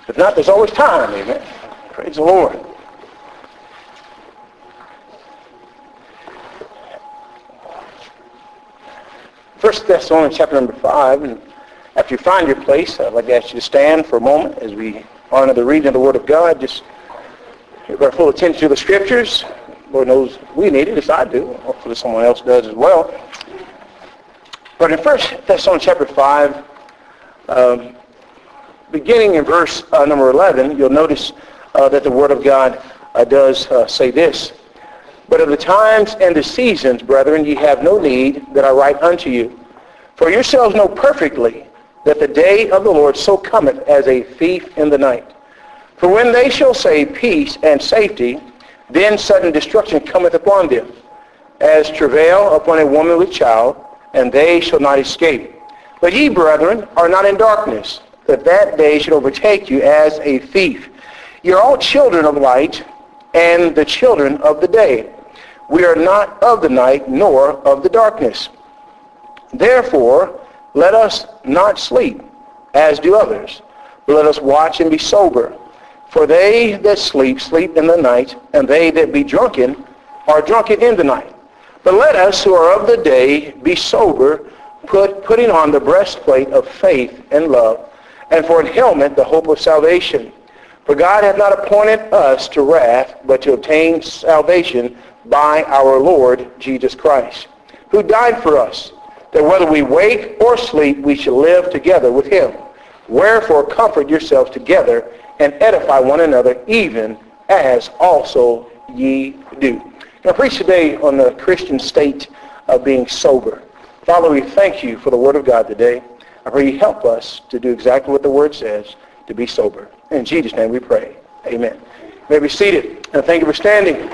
If not, there's always time, amen. Praise the Lord. First Thessalonians chapter number 5, and after you find your place, I'd like to ask you to stand for a moment as we honor the reading of the Word of God. Just give our full attention to the Scriptures. Lord knows we need it, as I do. Hopefully someone else does as well. But in First Thessalonians chapter 5, beginning in verse number 11, you'll notice that the Word of God does say this. But of the times and the seasons, brethren, ye have no need that I write unto you. For yourselves know perfectly that the day of the Lord so cometh as a thief in the night. For when they shall say peace and safety, then sudden destruction cometh upon them, as travail upon a woman with child, and they shall not escape. But ye, brethren, are not in darkness, that day should overtake you as a thief. Ye are all children of light, and the children of the day. We are not of the night, nor of the darkness. Therefore, let us not sleep, as do others, but let us watch and be sober. For they that sleep, sleep in the night, and they that be drunken, are drunken in the night. But let us who are of the day be sober, putting on the breastplate of faith and love, and for an helmet the hope of salvation. For God hath not appointed us to wrath, but to obtain salvation by our Lord Jesus Christ, who died for us, that whether we wake or sleep, we shall live together with him. Wherefore comfort yourselves together, and edify one another, even as also ye do. Now, I preach today on the Christian state of being sober. Father, we thank you for the Word of God today. I pray you help us to do exactly what the Word says, to be sober. In Jesus' name we pray. Amen. You may be seated. And thank you for standing.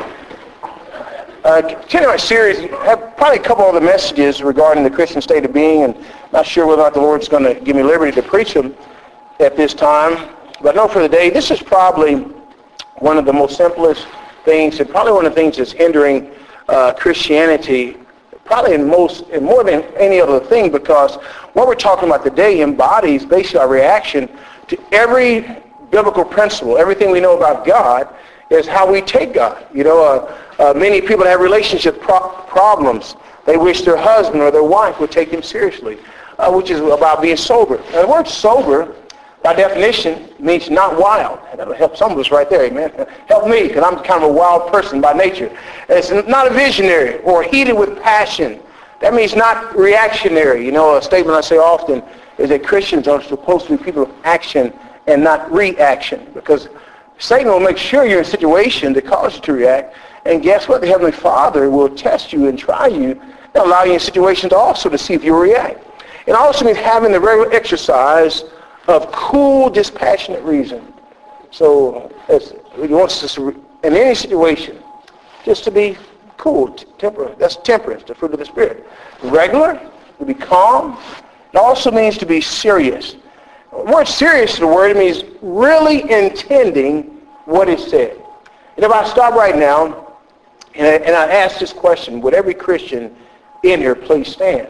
Continuing our series, I have probably a couple of the messages regarding the Christian state of being, and not sure whether or not the Lord's going to give me liberty to preach them at this time. But I know for the day, this is probably one of the most simplest things, and probably one of the things that's hindering Christianity, probably in more than any other thing, because what we're talking about today embodies basically our reaction to every biblical principle. Everything we know about God is how we take God. You know, many people have relationship problems. They wish their husband or their wife would take them seriously, which is about being sober. Now, the word sober, by definition, means not wild. That'll help some of us right there, amen. Help me, because I'm kind of a wild person by nature. It's not a visionary or heated with passion. That means not reactionary. You know, a statement I say often is that Christians are supposed to be people of action and not reaction, because Satan will make sure you're in a situation that causes you to react, and guess what? The Heavenly Father will test you and try you and allow you in situations also to see if you react. It also means having the regular exercise of cool, dispassionate reason. So he wants us to, in any situation, just to be cool, temperate. That's temperance, the fruit of the Spirit. Regular, to be calm. It also means to be serious. The word serious, the word, it means really intending what is said. And if I stop right now and I ask this question, would every Christian in here please stand?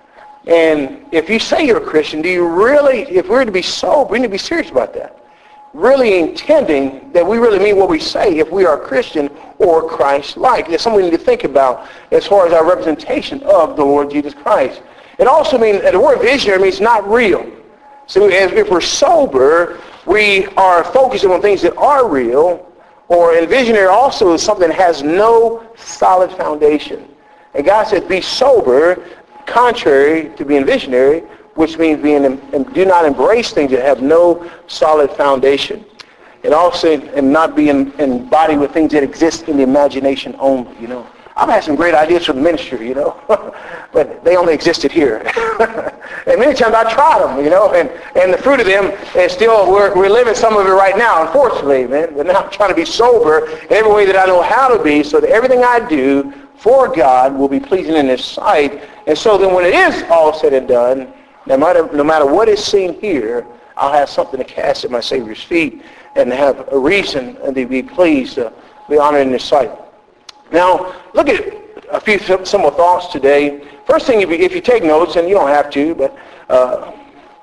And if you say you're a Christian, do you really, if we're to be sober, we need to be serious about that. Really intending that we really mean what we say if we are a Christian or Christ-like. It's something we need to think about as far as our representation of the Lord Jesus Christ. It also means, the word visionary means not real. So if we're sober, we are focusing on things that are real, or in visionary also is something that has no solid foundation. And God said, be sober, contrary to being visionary, which means do not embrace things that have no solid foundation. And also, and not be embodied with things that exist in the imagination only, you know. I've had some great ideas for the ministry, you know, but they only existed here. And many times I tried them, you know, and the fruit of them is still, we're living some of it right now, unfortunately, man. But now I'm trying to be sober in every way that I know how to be, so that everything I do for God will be pleasing in His sight. And so then when it is all said and done, no matter what is seen here, I'll have something to cast at my Savior's feet and have a reason and to be pleased, to be honored in His sight. Now, look at a few simple thoughts today. First thing, if you take notes, and you don't have to, but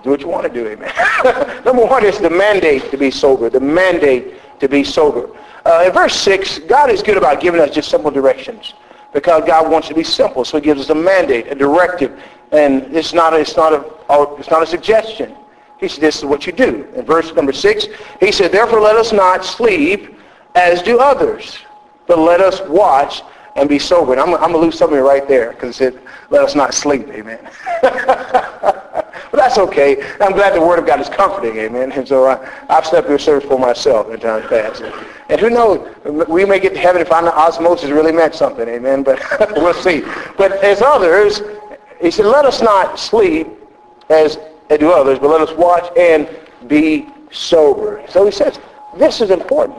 Do what you want to do, amen. Number one is the mandate to be sober. The mandate to be sober. In verse 6, God is good about giving us just simple directions because God wants to be simple. So he gives us a mandate, a directive, and it's not a suggestion. He said, this is what you do. In verse number 6, he said, therefore let us not sleep as do others, but let us watch and be sober. And I'm going to lose something right there because it said, let us not sleep, amen. But that's okay. I'm glad the Word of God is comforting, amen. And so I've slept through service for myself in times past. And who knows, we may get to heaven and find out osmosis really meant something, amen, but we'll see. But as others, he said, let us not sleep as do others, but let us watch and be sober. So he says, this is important.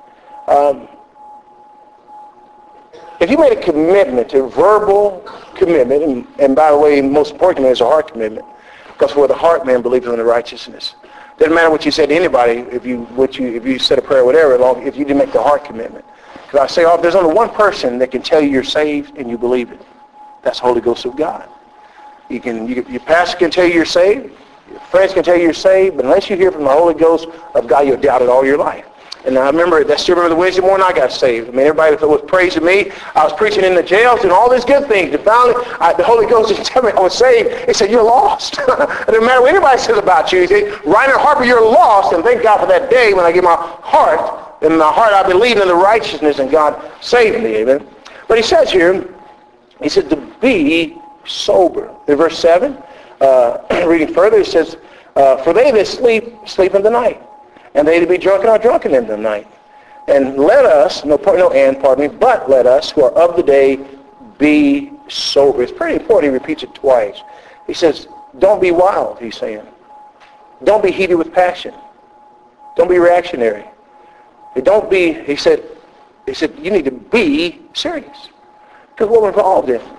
If you made a commitment, a verbal commitment, and by the way, most importantly, it's a heart commitment, because for the heart man believes in the righteousness. Doesn't matter what you said to anybody, if you said a prayer or whatever, if you didn't make the heart commitment. Because I say, there's only one person that can tell you you're saved and you believe it. That's the Holy Ghost of God. Your pastor can tell you you're saved, your friends can tell you you're saved, but unless you hear from the Holy Ghost of God, you'll doubt it all your life. And I still remember the Wednesday morning I got saved. I mean, everybody was praising me. I was preaching in the jails and all these good things. And finally, the Holy Ghost didn't tell me I was saved. He said, you're lost. It doesn't matter what anybody says about you. He said, Reiner Harper, you're lost. And thank God for that day when I give my heart. In my heart, I believe in the righteousness and God saved me. Amen. But he says here, he said to be sober. In verse 7, reading further, he says, for they that sleep in the night. And they to be drunken are drunken in the night. And let us, but let us who are of the day be sober. It's pretty important. He repeats it twice. He says, don't be wild, he's saying. Don't be heated with passion. Don't be reactionary. Don't be, he said, you need to be serious. Because what we're involved in,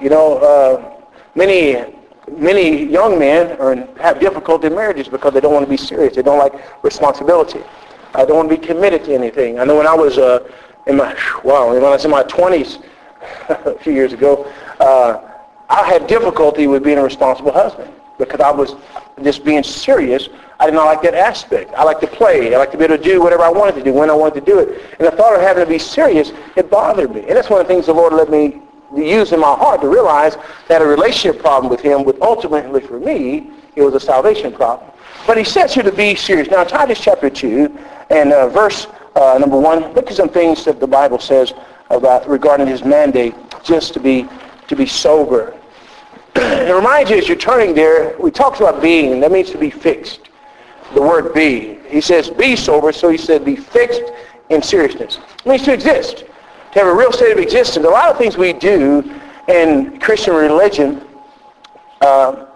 many young men have difficulty in marriages because they don't want to be serious. They don't like responsibility. They don't want to be committed to anything. I know when I was in my 20s a few years ago, I had difficulty with being a responsible husband because I was just being serious. I did not like that aspect. I like to play. I like to be able to do whatever I wanted to do when I wanted to do it. And the thought of having to be serious, it bothered me. And that's one of the things the Lord let me use in my heart to realize that a relationship problem with him would ultimately, for me, it was a salvation problem. But he says here to be serious. Now, Titus chapter 2 and verse number 1, look at some things that the Bible says about regarding his mandate just to be sober. It reminds you as you're turning there, we talked about being, that means to be fixed. The word be. He says be sober, so he said be fixed in seriousness. It means to exist. To have a real state of existence. A lot of things we do in Christian religion that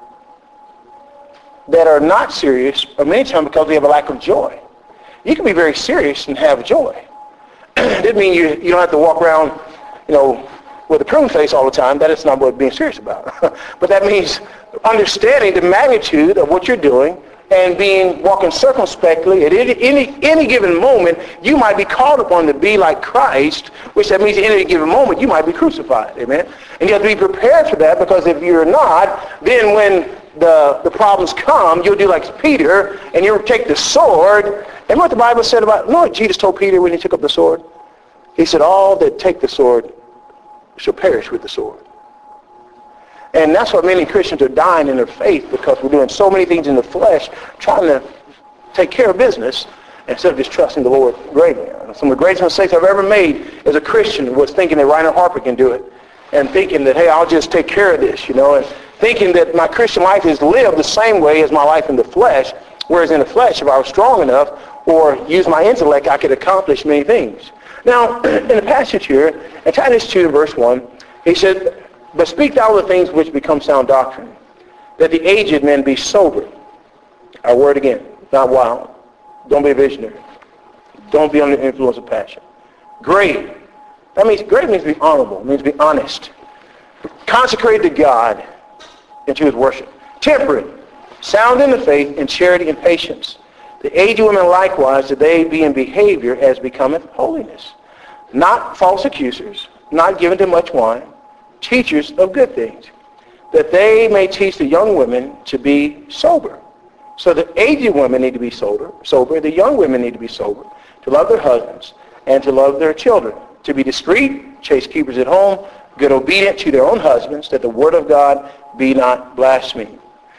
are not serious, or many times because we have a lack of joy. You can be very serious and have joy. It doesn't mean you don't have to walk around, with a prune face all the time. That is not what being serious about. But that means understanding the magnitude of what you're doing and walking circumspectly. At any given moment, you might be called upon to be like Christ, which that means at any given moment, you might be crucified. Amen? And you have to be prepared for that, because if you're not, then when the problems come, you'll do like Peter, and you'll take the sword. And what the Bible said about, what Jesus told Peter when he took up the sword? He said, all that take the sword shall perish with the sword. And that's what many Christians are dying in their faith, because we're doing so many things in the flesh, trying to take care of business instead of just trusting the Lord greatly. Some of the greatest mistakes I've ever made as a Christian was thinking that Reiner Harper can do it, and thinking that, hey, I'll just take care of this, and thinking that my Christian life is lived the same way as my life in the flesh, whereas in the flesh, if I was strong enough or use my intellect, I could accomplish many things. Now, in the passage here, in Titus 2, verse 1, he said, but speak thou the things which become sound doctrine, that the aged men be sober. Our word again, not wild. Don't be a visionary. Don't be under the influence of passion. Grave. Grave means to be honorable. It means to be honest. Consecrated to God and to his worship. Temperate. Sound in the faith, in charity and patience. The aged women likewise, that they be in behavior as becometh holiness. Not false accusers, not given to much wine, teachers of good things, that they may teach the young women to be sober, So the aged women need to be sober. The young women need to be sober, to love their husbands and to love their children, to be discreet, chaste keepers at home, good obedient to their own husbands, that the word of God be not blasphemed.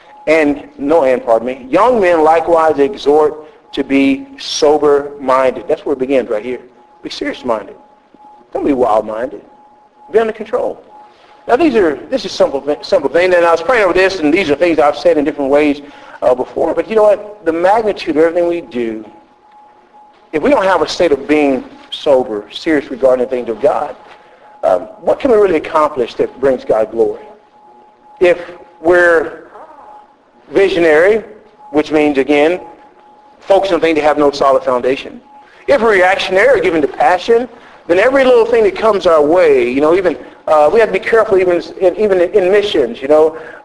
Young men likewise exhort to be sober-minded. That's where it begins right here. Be serious-minded. Don't be wild-minded. Be under control. Now this is simple thing, and I was praying over this, and these are things I've said in different ways before, but you know what? The magnitude of everything we do, if we don't have a state of being sober, serious regarding the things of God, what can we really accomplish that brings God glory? If we're visionary, which means, again, focusing on things that have no solid foundation. If we're reactionary or given to passion, then every little thing that comes our way, even we have to be careful even in missions. A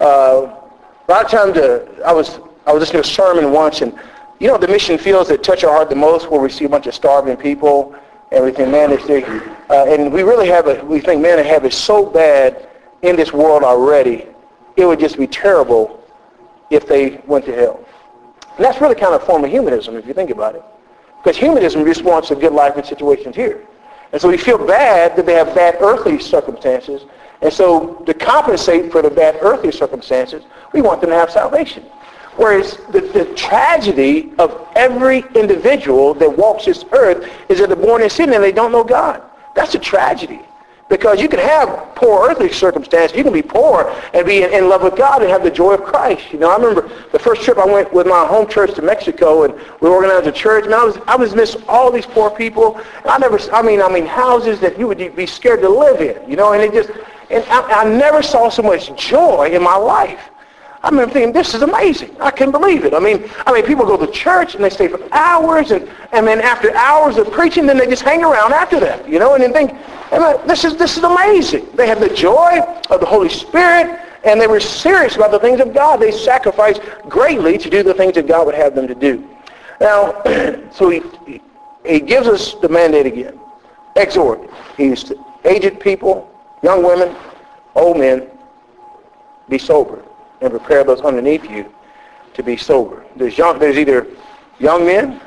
lot of times I was listening to a sermon once, and the mission fields that touch our heart the most, where we see a bunch of starving people, and we think, man, and we think, man, they have it so bad in this world already. It would just be terrible if they went to hell. And that's really kind of a form of humanism, if you think about it. Because humanism just wants a good life in situations here. And so we feel bad that they have bad earthly circumstances. And so to compensate for the bad earthly circumstances, we want them to have salvation. Whereas the tragedy of every individual that walks this earth is that they're born in sin and they don't know God. That's a tragedy. Because you can have poor earthly circumstances. You can be poor and be in love with God and have the joy of Christ. I remember the first trip I went with my home church to Mexico, and we organized a church, and I was miss all these poor people. And I houses that you would be scared to live in, and I never saw so much joy in my life. I remember thinking, this is amazing. I couldn't believe it. I mean, people go to church and they stay for hours, and then after hours of preaching, then they just hang around after that, and then think, this is amazing. They have the joy of the Holy Spirit, and they were serious about the things of God. They sacrificed greatly to do the things that God would have them to do. Now, so he gives us the mandate again. Exhort. He's to aged people, young women, old men, be sober, and prepare those underneath you to be sober. There's either young men,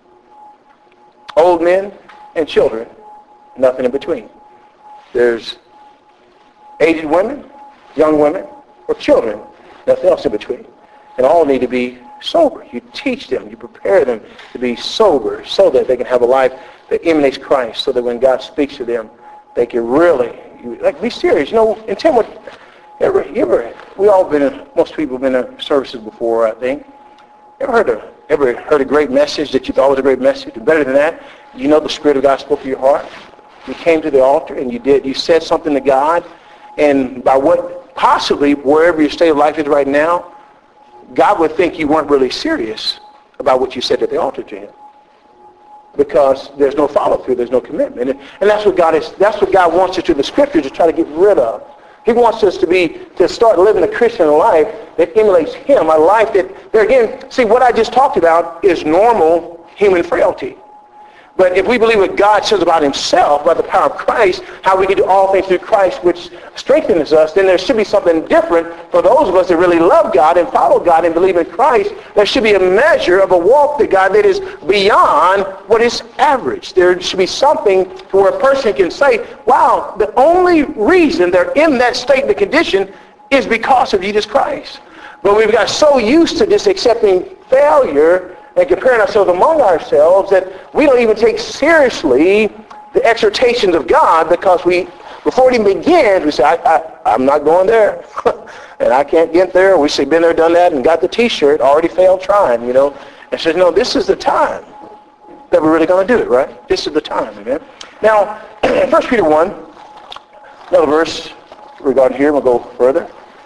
old men, and children, nothing in between. There's aged women, young women, or children, nothing else in between. And all need to be sober. You teach them, you prepare them to be sober so that they can have a life that emanates Christ, so that when God speaks to them, they can really, be serious. And Tim, most people have been in services before, I think. Ever heard a great message that you thought was a great message? And better than that, the Spirit of God spoke to your heart. You came to the altar and you said something to God, and by wherever your state of life is right now, God would think you weren't really serious about what you said at the altar to him. Because there's no follow-through, there's no commitment. And that's what God wants us to the Scriptures to try to get rid of. He wants us to start living a Christian life that emulates him, a life that, there again, see, what I just talked about is normal human frailty. But if we believe what God says about himself, by the power of Christ, how we can do all things through Christ, which strengthens us, then there should be something different for those of us that really love God and follow God and believe in Christ. There should be a measure of a walk to God that is beyond what is average. There should be something where a person can say, wow, the only reason they're in that state and condition is because of Jesus Christ. But we've got so used to just accepting failure and comparing ourselves among ourselves that we don't even take seriously the exhortations of God, because before it even begins, we say, I'm not going there. And I can't get there. We say, been there, done that, and got the T-shirt, already failed trying, And says, no, this is the time that we're really going to do it, right? This is the time, amen? Now, 1 Peter 1, another verse regarding here, we'll go further.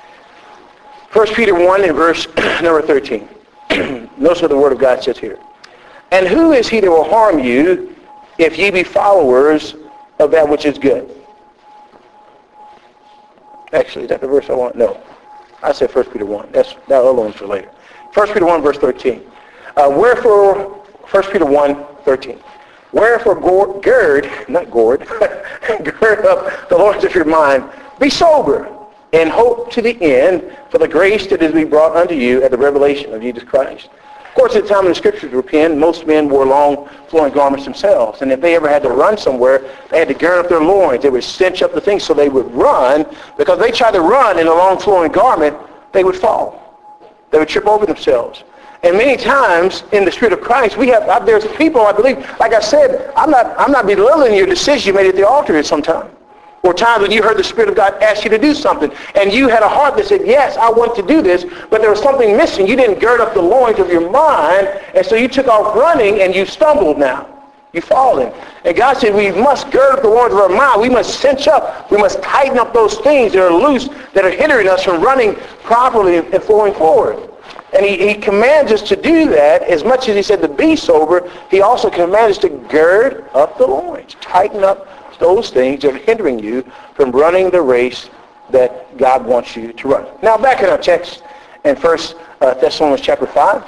1 Peter 1 in verse number 13. Notice what the Word of God says here. And who is he that will harm you if ye be followers of that which is good? Actually, is that the verse I want? No. I said 1 Peter 1. That other one's for later. 1 Peter 1, verse 13. Wherefore, 1 Peter 1, 13. Wherefore gird up the loins of your mind. Be sober. and hope to the end for the grace that is to be brought unto you at the revelation of Jesus Christ. Of course, at the time when the Scriptures were penned, most men wore long flowing garments themselves. And if they ever had to run somewhere, they had to gird up their loins. They would cinch up the things so they would run, because if they tried to run in a long flowing garment, they would fall. They would trip over themselves. And many times in the Spirit of Christ, there's people, I believe, like I said, I'm not belittling your decision you made at the altar at some time. Or times when you heard the Spirit of God ask you to do something, and you had a heart that said, yes, I want to do this, but there was something missing. You didn't gird up the loins of your mind, and so you took off running, and you stumbled now. You've fallen. And God said, we must gird up the loins of our mind. We must cinch up. We must tighten up those things that are loose, that are hindering us from running properly and flowing forward. And he commands us to do that. As much as he said to be sober, he also commands us to gird up the loins, tighten up those things that are hindering you from running the race that God wants you to run. Now back in our text in 1 Thessalonians chapter 5.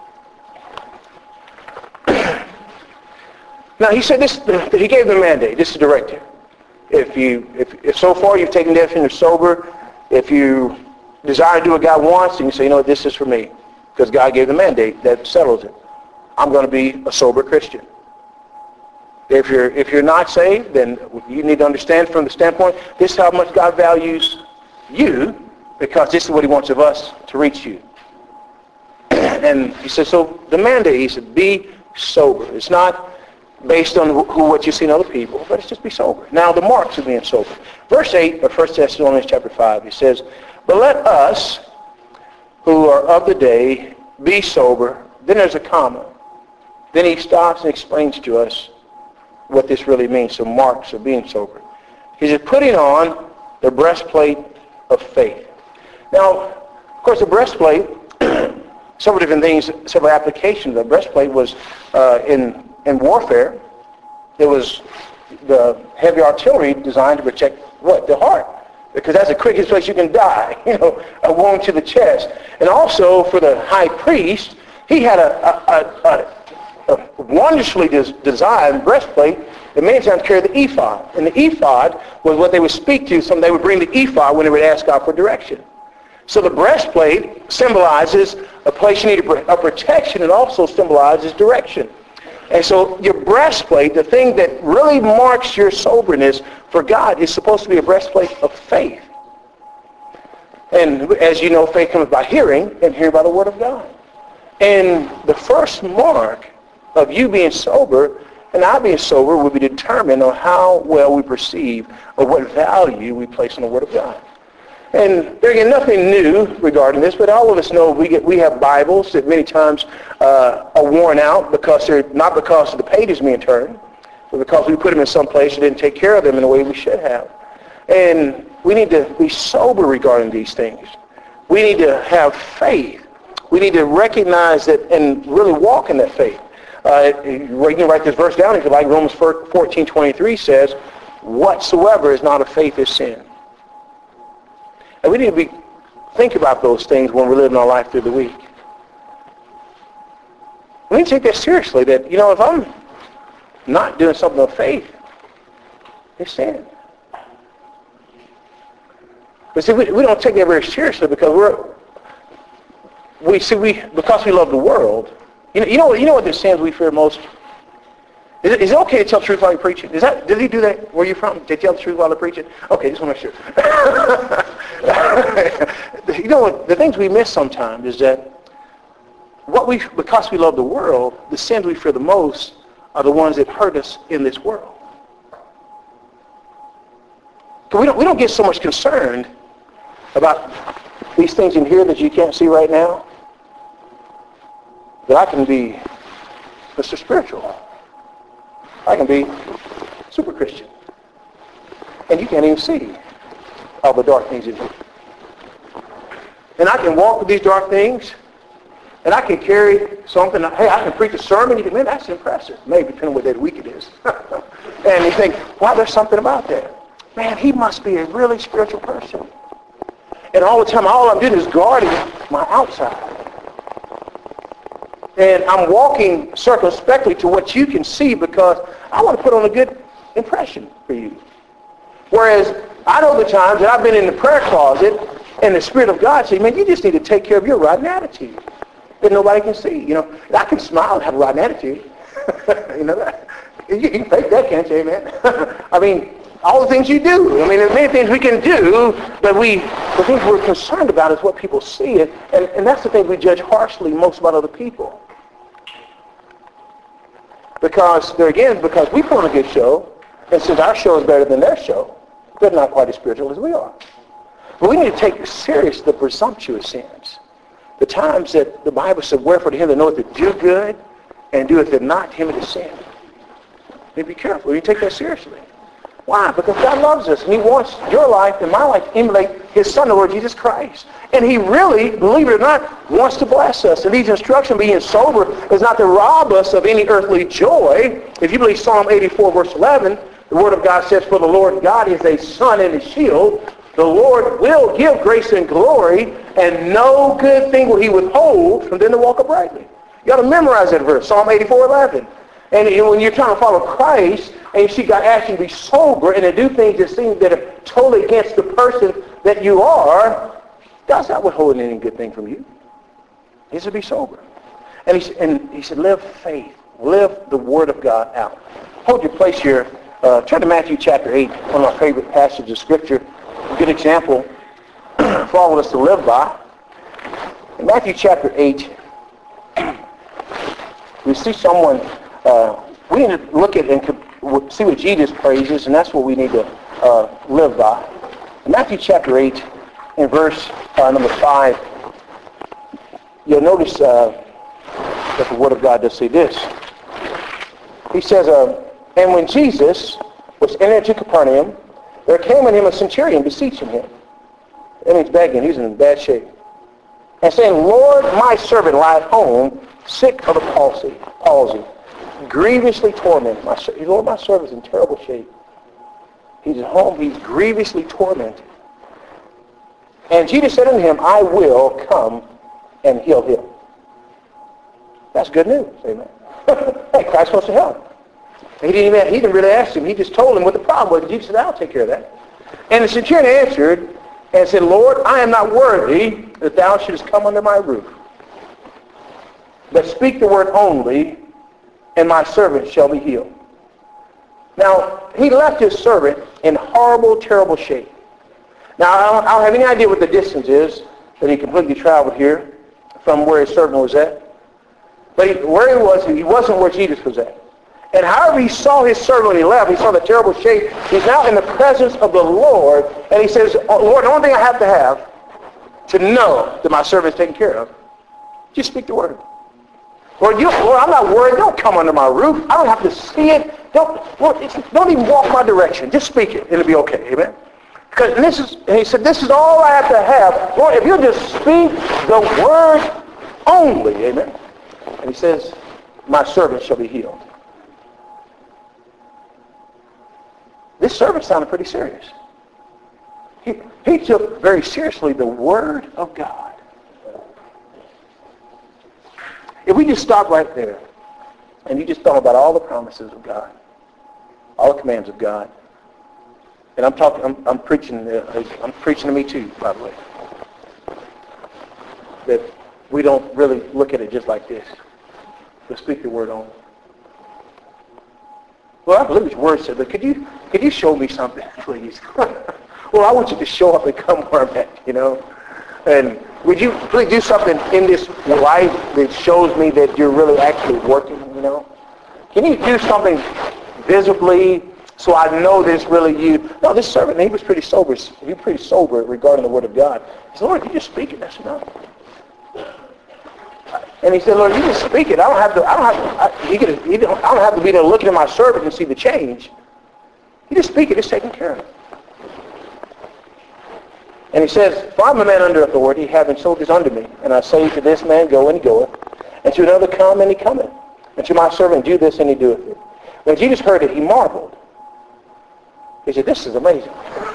Now he said this, he gave the mandate, this is the directive. If so far you've taken the definition of sober, if you desire to do what God wants, and you say, you know what, this is for me, because God gave the mandate, that settles it. I'm going to be a sober Christian. If you're not saved, then you need to understand from the standpoint, this is how much God values you, because this is what he wants of us to reach you. And he said, so the mandate, he said, be sober. It's not based on what you see in other people, but it's just be sober. Now the marks of being sober. Verse 8 of 1 Thessalonians chapter 5, he says, but let us who are of the day be sober. Then there's a comma. Then he stops and explains to us what this really means, some marks of being sober. He said, putting on the breastplate of faith. Now, of course, the breastplate, several different things, several applications. The breastplate was in warfare. It was the heavy artillery designed to protect what? The heart. Because that's the quickest place you can die, a wound to the chest. And also for the high priest, he had a wonderfully designed breastplate that many times carried the ephod. And the ephod was what they would speak to. They would bring the ephod when they would ask God for direction. So the breastplate symbolizes a place you need a protection, and also symbolizes direction. And so your breastplate, the thing that really marks your soberness for God, is supposed to be a breastplate of faith. And as you know, faith comes by hearing, and hearing by the Word of God. And the first mark of you being sober and I being sober will be determined on how well we perceive or what value we place on the Word of God. And there again, nothing new regarding this, but all of us know we have Bibles that many times are worn out because they're not because of the pages being turned, but because we put them in some place and didn't take care of them in the way we should have. And we need to be sober regarding these things. We need to have faith. We need to recognize that and really walk in that faith. You can write this verse down if you like. Romans 14:23 says, whatsoever is not of faith is sin. And we need to think about those things when we're living our life through the week. We need to take that seriously, that, if I'm not doing something of faith, it's sin. But see, we don't take that very seriously because because we love the world. You know what the sins we fear most? Is it okay to tell the truth while you're preaching? Did he do that where you're from? Did he tell the truth while they're preaching? Okay, just want to make sure. What? The things we miss sometimes is that because we love the world, the sins we fear the most are the ones that hurt us in this world. We don't get so much concerned about these things in here that you can't see right now, that I can be Mr. Spiritual. I can be super Christian. And you can't even see all the dark things in here. And I can walk with these dark things, and I can carry something. Hey, I can preach a sermon. You think, man, that's impressive. Maybe depending on what day of the week it is. And you think, wow, there's something about that. Man, he must be a really spiritual person. And all the time, all I'm doing is guarding my outside. And I'm walking circumspectly to what you can see because I want to put on a good impression for you. Whereas I know the times that I've been in the prayer closet and the Spirit of God said, man, you just need to take care of your rotten attitude that nobody can see. You know, I can smile and have a rotten attitude. You know that? You can fake that, can't you, amen? I mean, all the things you do. I mean, there's many things we can do, but the things we're concerned about is what people see. And that's the thing we judge harshly most about other people. Because we put on a good show, and since our show is better than their show, they're not quite as spiritual as we are. But we need to take serious the presumptuous sins. The times that the Bible said, wherefore to him that knoweth to do good and doeth it not, to him it is sin. You be careful. You take that seriously. Why? Because God loves us, and he wants your life and my life to emulate his Son, the Lord Jesus Christ. And he really, believe it or not, wants to bless us. And these instructions, being sober, is not to rob us of any earthly joy. If you believe Psalm 84, verse 11, the Word of God says, for the Lord God is a sun and a shield. The Lord will give grace and glory, and no good thing will he withhold from them that walk uprightly. You ought to memorize that verse, Psalm 84, 11. And when you're trying to follow Christ, and you see God asking you to be sober and to do things that seem that are totally against the person that you are, God's not withholding any good thing from you. He said, be sober. And he said, live faith. Live the Word of God out. Hold your place here. Turn to Matthew chapter 8, one of my favorite passages of Scripture. A good example for all of us to live by. In Matthew chapter 8, we see someone, we need to look at and see what Jesus praises, and that's what we need to live by. In Matthew chapter 8, in verse number 5, you'll notice that the Word of God does say this. He says, and when Jesus was entered into Capernaum, there came unto him a centurion beseeching him. That means begging. He's in bad shape. And saying, Lord, my servant lie at home, sick of the palsy, grievously tormented. Lord, my servant is in terrible shape. He's at home. He's grievously tormented. And Jesus said unto him, I will come and heal him. That's good news. Amen. Hey, Christ wants to help. He didn't really ask him. He just told him what the problem was. Jesus said, I'll take care of that. And the centurion answered and said, Lord, I am not worthy that thou shouldest come under my roof. But speak the word only, and my servant shall be healed. Now, he left his servant in horrible, terrible shape. Now, I don't have any idea what the distance is that he completely traveled here from where his servant was at. But where he wasn't where Jesus was at. And however he saw his servant when he left, he saw the terrible shape. He's now in the presence of the Lord, and he says, oh, Lord, the only thing I have to know that my servant is taken care of, just speak the word. Lord, I'm not worried. Don't come under my roof. I don't have to see it. Don't even walk my direction. Just speak it. It'll be okay. Amen. And he said, this is all I have to have. Lord, if you'll just speak the word only. Amen. And he says, my servant shall be healed. This servant sounded pretty serious. He took very seriously the Word of God. If we just stop right there and you just thought about all the promises of God, all the commands of God, and I'm preaching to me too, by the way, that we don't really look at it just like this, but speak the Word only. Well, I believe his word said, but could you show me something, please? Well, I want you to show up and come where I'm at, you know. And would you please do something in this life that shows me that you're really actually working, you know? Can you do something visibly so I know that it's really you? No, this servant, he was pretty sober. He was pretty sober regarding the Word of God. He said, Lord, you just speak it. That's enough. And he said, Lord, you just speak it. I don't have to be there looking at my servant and see the change. You just speak it. It's taken care of. And he says, for I'm a man under authority, having soldiers under me. And I say to this man, go, and he goeth. And to another, come, and he cometh. And to my servant, do this, and he doeth it. When Jesus heard it, he marveled. He said, this is amazing.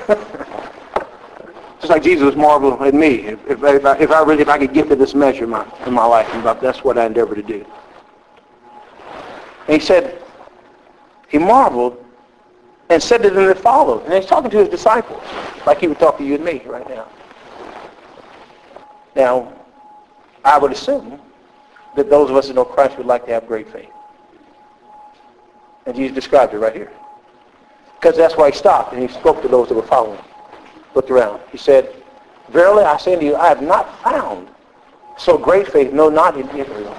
Just like Jesus was marveling at me. If I could get to this measure in my life, that's what I endeavor to do. And he said, he marveled and said to them that followed. And he's talking to his disciples, like he would talk to you and me right now. Now, I would assume that those of us that know Christ would like to have great faith. And Jesus described it right here. Because that's why he stopped and he spoke to those that were following. Looked around. He said, verily I say unto you, I have not found so great faith, no, not in Israel.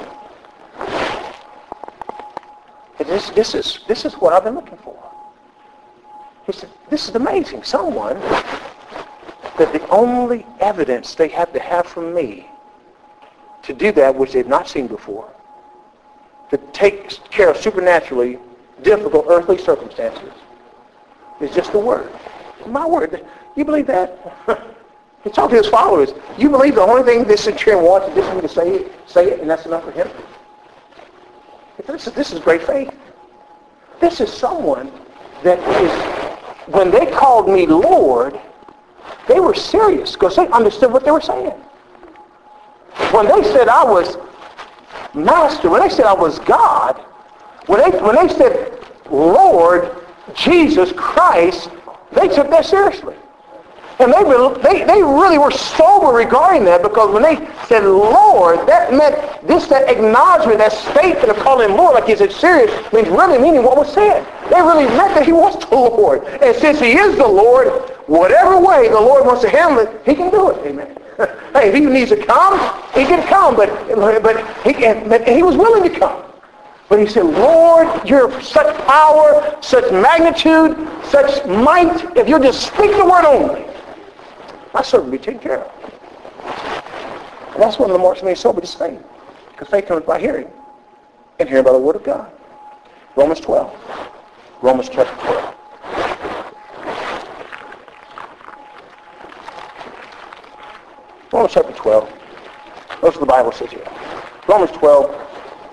And this is what I've been looking for. He said, this is amazing. Someone that the only evidence they have to have from me to do that which they've not seen before, to take care of supernaturally difficult earthly circumstances, is just the Word. My Word. You believe that? He talked to his followers. You believe the only thing this centurion wants is just me to say it, and that's enough for him? This is great faith. This is someone that is, when they called me Lord, they were serious because they understood what they were saying. When they said I was Master, when they said I was God, when they said Lord Jesus Christ, they took that seriously. And they really were sober regarding that, because when they said Lord, that meant that acknowledgement, that statement of calling him Lord, like is it serious, means really meaning what was said. They really meant that he was the Lord. And since he is the Lord, whatever way the Lord wants to handle it, he can do it. Amen. Hey, if he needs to come, he can come, but he was willing to come. But he said, Lord, you're such power, such magnitude, such might, if you'll just speak the word only, my servant will be taken care of. And that's one of the marks of being sober, just faith. Because faith comes by hearing, and hearing by the word of God. Romans 12. Romans chapter 12. Romans chapter 12. That's what the Bible says here. Romans 12,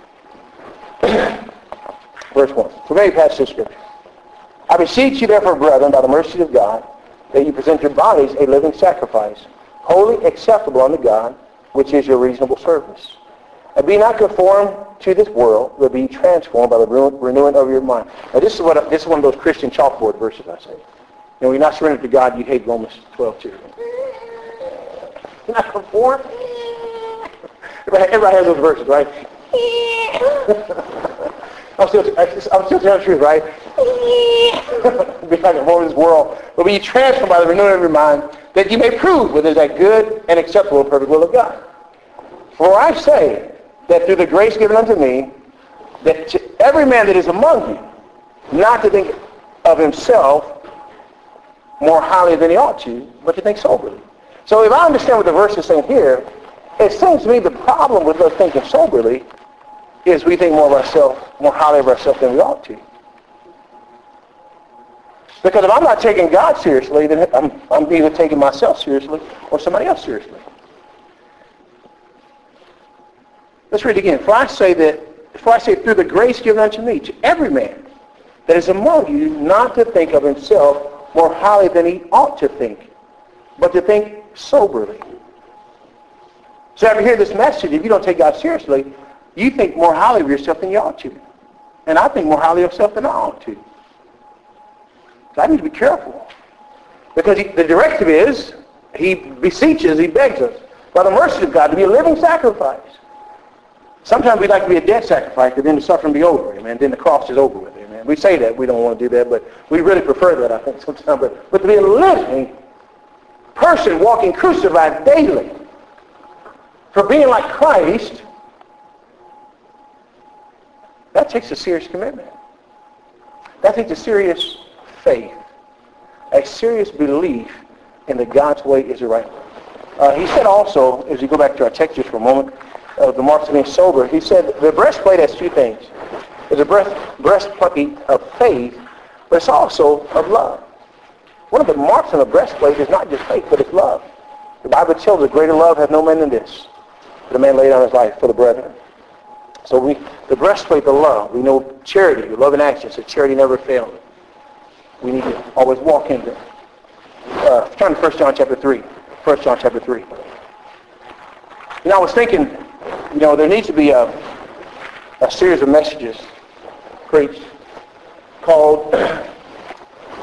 verse 1. Familiar passage of Scripture. I beseech you therefore, brethren, by the mercy of God, that you present your bodies a living sacrifice, wholly acceptable unto God, which is your reasonable service. And be not conformed to this world, but be transformed by the renewing of your mind. Now this is one of those Christian chalkboard verses I say. And when you're not surrendered to God, you hate Romans 12 too. You're not conformed? Everybody has those verses, right? I'm still telling the truth, right? Be like a more of this world. But be transformed by the renewing of your mind, that you may prove whether is that good and acceptable and perfect will of God. For I say that through the grace given unto me, that to every man that is among you, not to think of himself more highly than he ought to, but to think soberly. So if I understand what the verse is saying here, it seems to me the problem with us thinking soberly is we think more of ourselves, more highly of ourselves than we ought to. Because if I'm not taking God seriously, then I'm either taking myself seriously or somebody else seriously. Let's read it again. For I say through the grace given unto me, to every man that is among you, not to think of himself more highly than he ought to think, but to think soberly. So after hearing this message, if you don't take God seriously, you think more highly of yourself than you ought to. And I think more highly of myself than I ought to. So I need to be careful. Because the directive is, he beseeches, he begs us, by the mercy of God, to be a living sacrifice. Sometimes we'd like to be a dead sacrifice, but then the suffering be over, amen. Then the cross is over with, amen. We say that, we don't want to do that, but we really prefer that, I think, sometimes. But to be a living person walking crucified daily for being like Christ, that takes a serious commitment. That takes a serious faith, a serious belief in that God's way is the right way. He said also, as we go back to our text just for a moment, the marks of being sober, he said the breastplate has two things. It's a breastplate of faith, but it's also of love. One of the marks on the breastplate is not just faith, but it's love. The Bible tells us greater love hath no man than this, that a man lay down his life for the brethren. So the breastplate of love, we know charity, love in action, so charity never fails. We need to always walk in there. Turn to 1 John chapter 3. 1 John chapter 3. You know, I was thinking, there needs to be a series of messages preached called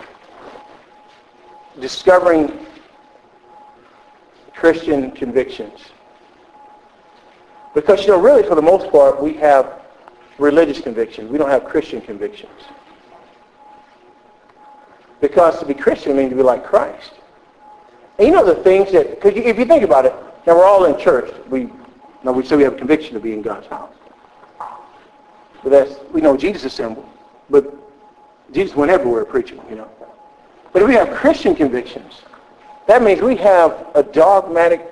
discovering Christian convictions. Because, really, for the most part, we have religious convictions. We don't have Christian convictions. Because to be Christian means to be like Christ. And the things that, because if you think about it, now we're all in church. We say we have a conviction to be in God's house. But we know Jesus' symbol. But Jesus went everywhere preaching, But if we have Christian convictions, that means we have a dogmatic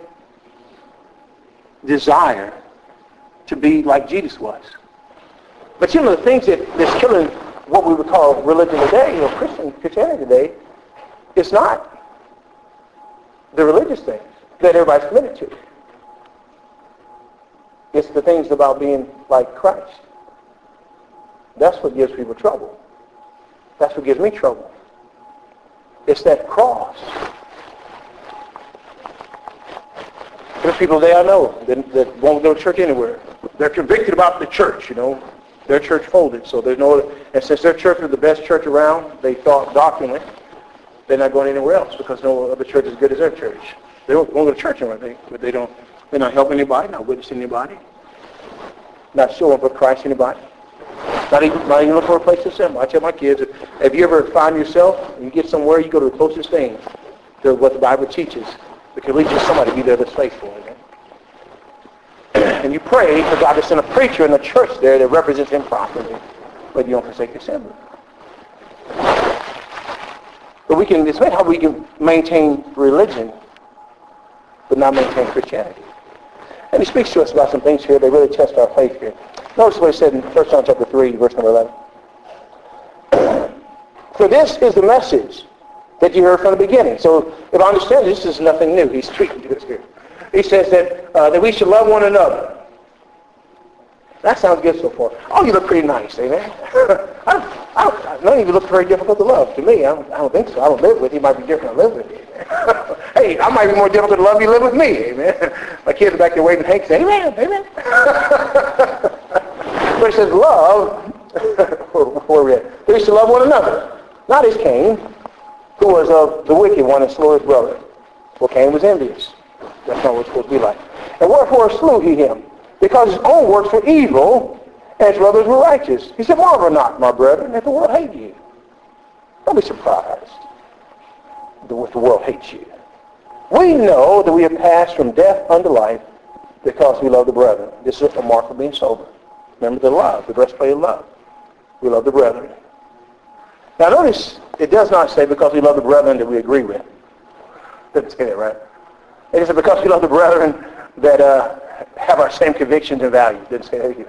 desire to be like Jesus was. But the things that's killing what we would call religion today, Christianity today, is not the religious things that everybody's committed to. It's the things about being like Christ. That's what gives people trouble. That's what gives me trouble. It's that cross. There's people today I know that won't go to church anywhere. They're convicted about the church, Their church folded, so there's no other. And since their church was the best church around, they thought doctrinally, they're not going anywhere else because no other church is as good as their church. They won't go to church anywhere, but they're not helping anybody, not witnessing anybody, not showing for Christ anybody. Not even looking for a place to send. I tell my kids, if you ever find yourself and you get somewhere, you go to the closest thing to what the Bible teaches, because at least there's somebody to be there that's faithful. And you pray for God to send a preacher in the church there that represents Him properly, but you don't forsake your assembly. But it's not how we can maintain religion, but not maintain Christianity. And he speaks to us about some things here that really test our faith here. Notice what he said in 1 John chapter 3, verse number 11. For this is the message that you heard from the beginning. So if I understand this is nothing new. He's speaking to us here. He says that we should love one another. That sounds good so far. Oh, you look pretty nice, amen. None of you look very difficult to love. To me, I don't think so. I don't live with you. It might be different to live with you. Hey, I might be more difficult to love you live with me, amen. My kids are back there waving hands, amen, amen. But he says love, where are we at? We should love one another. Not as Cain, who was of the wicked one and slew his brother. Well, Cain was envious. That's not what it's supposed to be like. And wherefore slew he him? Because his own works were evil, and his brothers were righteous. He said, marvel not, my brethren, if the world hate you. Don't be surprised if the world hates you. We know that we have passed from death unto life because we love the brethren. This is a mark of being sober. Remember the love, the breastplate of love. We love the brethren. Now notice, it does not say because we love the brethren that we agree with. It doesn't say that, right? It says because we love the brethren that have our same convictions and values. It doesn't say that either.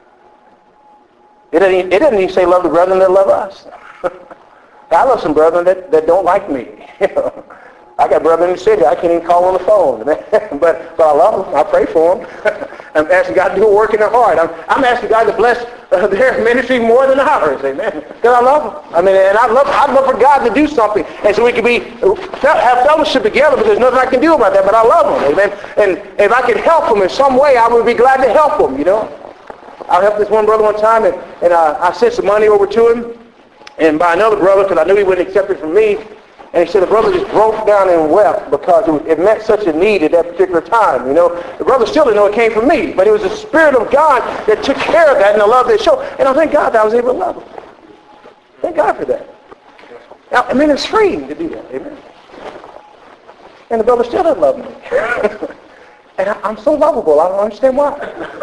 It doesn't even say love the brethren that love us. I love some brethren that don't like me. I got brethren in the city I can't even call on the phone. but I love them. I pray for them. I'm asking God to do a work in their heart. I'm asking God to bless their ministry more than ours. Amen. Because I love them. I mean, and I'd love for God to do something, and so we can have fellowship together. But there's nothing I can do about that. But I love them. Amen. And if I could help them in some way, I would be glad to help them. I helped this one brother one time, and I sent some money over to him, and by another brother because I knew he wouldn't accept it from me. And he said the brother just broke down and wept because it met such a need at that particular time. The brother still didn't know it came from me, but it was the Spirit of God that took care of that and the love that showed. And I thank God that I was able to love him. Thank God for that. Now, I mean, it's freeing to do that. Amen. And the brother still doesn't love me. And I'm so lovable. I don't understand why.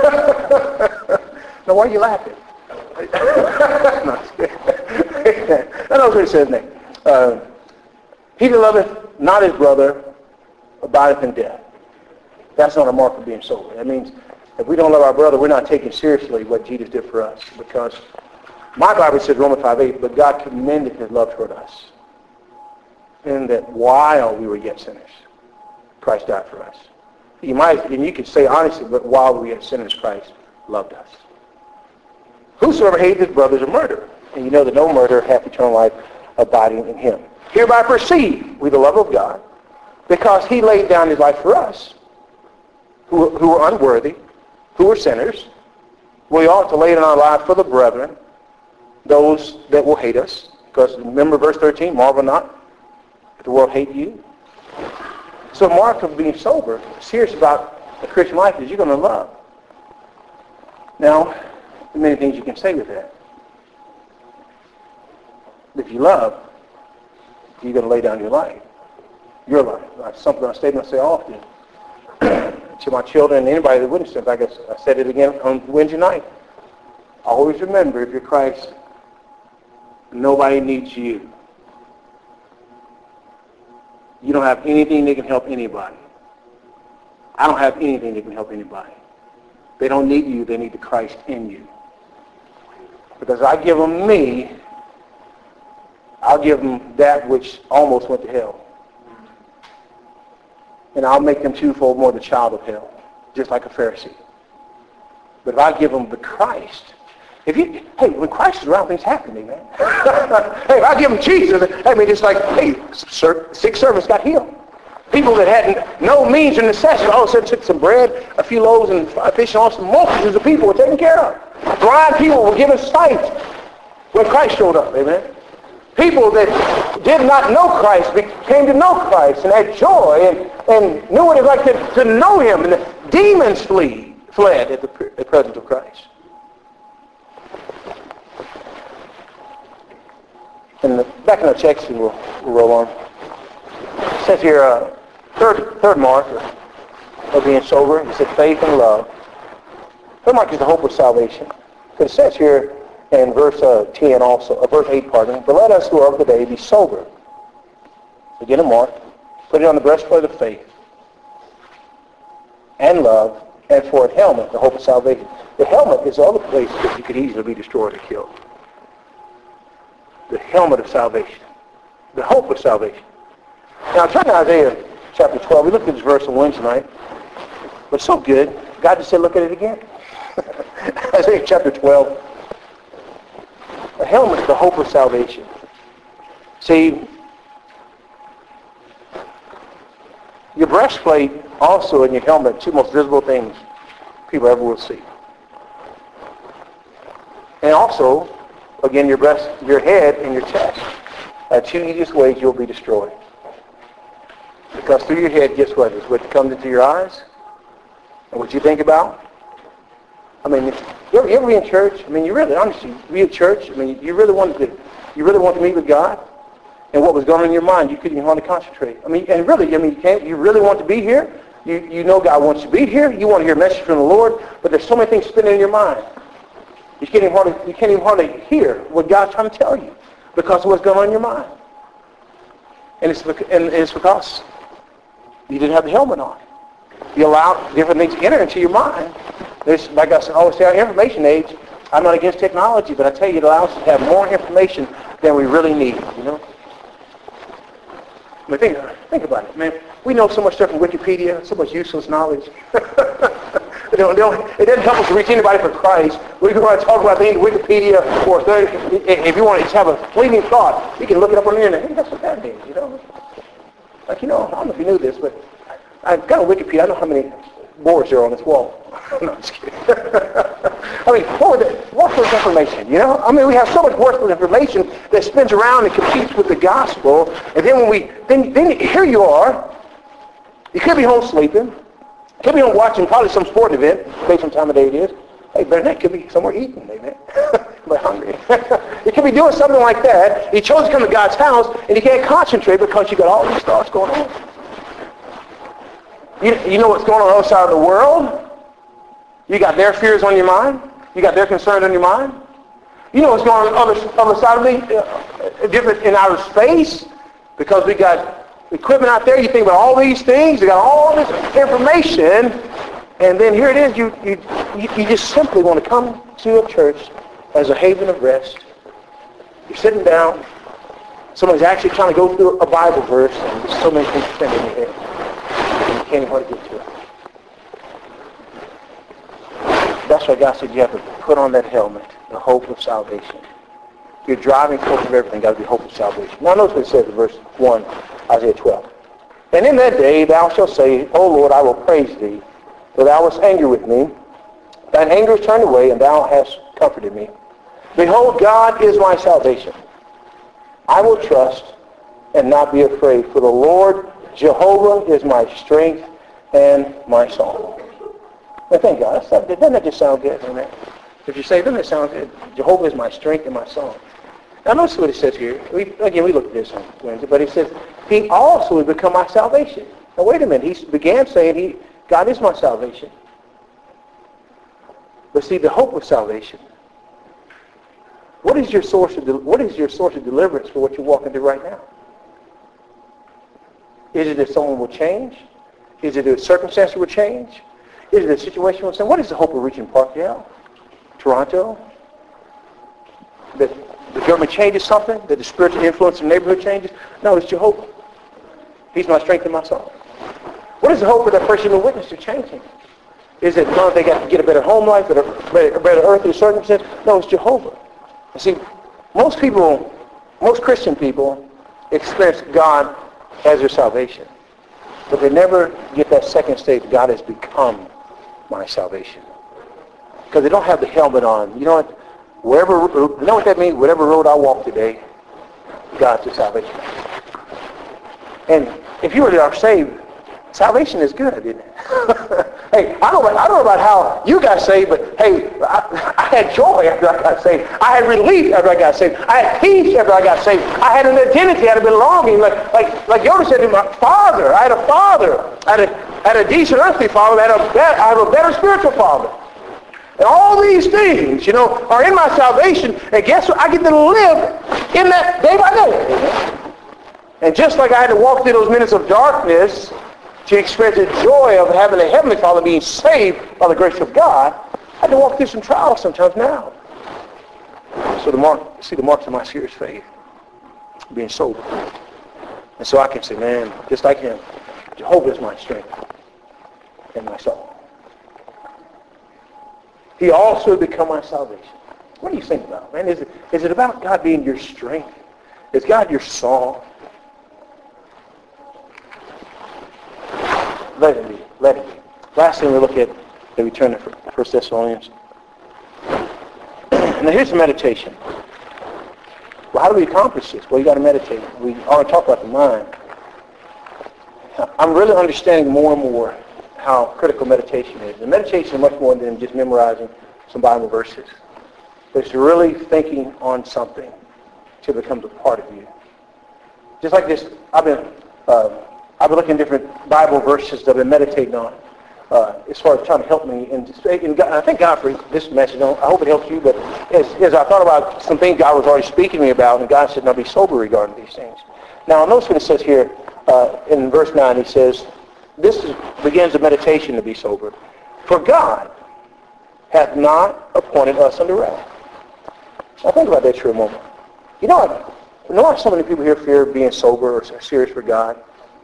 Now, why are you laughing? I know what he says next. He that loveth not his brother abideth in death. That's not a mark of being sober. That means if we don't love our brother, we're not taking seriously what Jesus did for us. Because my Bible says, Romans 5:8, but God commended his love toward us. In that while we were yet sinners, Christ died for us. You could say honestly, but while we were yet sinners, Christ loved us. Whosoever hated his brother is a murderer. And you know that no murderer hath eternal life abiding in him. Hereby perceive we the love of God, because he laid down his life for us, who were unworthy, who were sinners. We ought to lay down our life for the brethren, those that will hate us. Because remember verse 13, marvel not the world hate you. So a mark of being sober, serious about a Christian life, is you're going to love. Now, there are many things you can say with that. If you love, you're going to lay down your life. Your life. That's something, a statement I say often to my children and anybody that witnesses. In fact, I said it again on Wednesday night. Always remember, if you're Christ, nobody needs you. You don't have anything that can help anybody. I don't have anything that can help anybody. They don't need you. They need the Christ in you. Because I give them me, I'll give them that which almost went to hell. And I'll make them twofold more the child of hell, just like a Pharisee. But if I give them the Christ, when Christ is around, things happen to me, man. Hey, if I give them Jesus, I mean, it's like, hey, sick servants got healed. People that had no means or necessity, all of a sudden took some bread, a few loaves, and fish, and all some multitudes of people were taken care of. Blind people were given sight when Christ showed up, amen. People that did not know Christ came to know Christ and had joy and knew what it was like to know Him. And the demons fled at the presence of Christ. And back in our text, and we'll roll on. It says here, third mark of being sober. It said faith and love. Third mark is the hope of salvation. Because it says here in verse 10 also, verse 8, pardon. But let us who are of the day be sober. So get a mark. Put it on the breastplate of faith and love, and for a helmet, the hope of salvation. The helmet is the other place that you could easily be destroyed or killed. The helmet of salvation. The hope of salvation. Now turn to Isaiah chapter 12. We looked at this verse on Wednesday night. But it's so good. God just said, look at it again. Isaiah chapter 12. The helmet is the hope of salvation. See, your breastplate also and your helmet, two most visible things people ever will see. And also, again, your head and your chest are two easiest ways you'll be destroyed. Because through your head, guess what? It's what comes into your eyes and what you think about. I mean, you ever be in church? I mean, you really, honestly, be at church. I mean, you really want to meet with God, and what was going on in your mind, you couldn't even hardly concentrate. I mean, and really, you really want to be here. You know God wants you to be here. You want to hear a message from the Lord, but there's so many things spinning in your mind. You can't even hardly hear what God's trying to tell you because of what's going on in your mind. And it's because you didn't have the helmet on. You allow different things to enter into your mind. There's, like I always say, our information age, I'm not against technology, but I tell you, it allows us to have more information than we really need, you know? I mean, think about it, man. We know so much stuff from Wikipedia, so much useless knowledge. It doesn't help us to reach anybody for Christ. We can want to talk about things in Wikipedia, or if you want to just have a fleeting thought, you can look it up on the internet. Hey, that's what that means, you know? Like, you know, I don't know if you knew this, but I've got a Wikipedia. I know how many boards there are on this wall. No, I'm just kidding. I mean, worthless information, you know? I mean, we have so much worthless information that spins around and competes with the gospel, and then then here you are. You could be home sleeping. You could be home watching probably some sporting event, based on the time of day it is. Hey, better than that, could be somewhere eating, amen. But hungry. You could be doing something like that. You chose to come to God's house, and you can't concentrate because you got all these thoughts going on. You know what's going on the other side of the world? You got their fears on your mind. You got their concerns on your mind. You know what's going on the other side of me, different in outer space, because we got equipment out there. You think about all these things. You got all this information, and then here it is. You just simply want to come to a church as a haven of rest. You're sitting down. Somebody's actually trying to go through a Bible verse, and there's so many things spinning in your head. You can't even hardly get to it. That's why God said you have to put on that helmet, the hope of salvation. Your driving force of everything got to be hope of salvation. Now notice what it says in verse 1, Isaiah 12. And in that day thou shalt say, O Lord, I will praise thee, for thou wast angry with me. Thine anger is turned away, and thou hast comforted me. Behold, God is my salvation. I will trust and not be afraid. For the Lord, Jehovah, is my strength and my song. Well, thank God. Doesn't that just sound good? Amen. If you say, doesn't that sound good? Jehovah is my strength and my song. Now notice what it says here. We looked at this on Wednesday, but he says, he also has become my salvation. Now wait a minute. He began saying, God is my salvation. But see, the hope of salvation. What is your source of deliverance for what you're walking through right now? Is it that someone will change? Is it a circumstance will change? Is it a situation will change? What is the hope of reaching Parkdale, Toronto? That the government changes something? That the spiritual influence in the neighborhood changes? No, it's Jehovah. He's my strength and my song. What is the hope of that person who witnessed to changing? Is it not they got to get a better home life, a better earthly circumstance? No, it's Jehovah. You see, most Christian people experience God as their salvation. But they never get that second state, God has become my salvation. Because they don't have the helmet on. You know what? You know what that means? Whatever road I walk today, God's the salvation. And if you really are saved, salvation is good, isn't it? Hey, I don't know about how you got saved, but hey, I had joy after I got saved. I had relief after I got saved. I had peace after I got saved. I had an identity, I had a belonging. Like Yoda said to my father, I had a father. I had a decent earthly father. I have a better spiritual father. And all these things, are in my salvation. And guess what? I get to live in that day by day. And just like I had to walk through those minutes of darkness to experience the joy of having a heavenly Father being saved by the grace of God, I had to walk through some trials sometimes now. So the marks of my serious faith, being sober. And so I can say, man, just like him, Jehovah is my strength and my song. He also become my salvation. What do you think about, man? Is it about God being your strength? Is God your song? Let it be. Let it be. Last thing we look at, we turn to 1 Thessalonians. Now here's the meditation. Well, how do we accomplish this? Well, you got to meditate. We already talked about the mind. I'm really understanding more and more how critical meditation is. And meditation is much more than just memorizing some Bible verses. It's really thinking on something till it becomes a part of you. Just like this, I've been looking at different Bible verses that I've been meditating on as far as trying to help me. And I thank God for this message. I hope it helps you. But as I thought about some things God was already speaking to me about, and God said, now be sober regarding these things. Now, notice what it says here in verse 9. He says, begins a meditation to be sober. For God hath not appointed us unto wrath. Now think about that for a moment. You know why so many people here fear being sober or serious for God?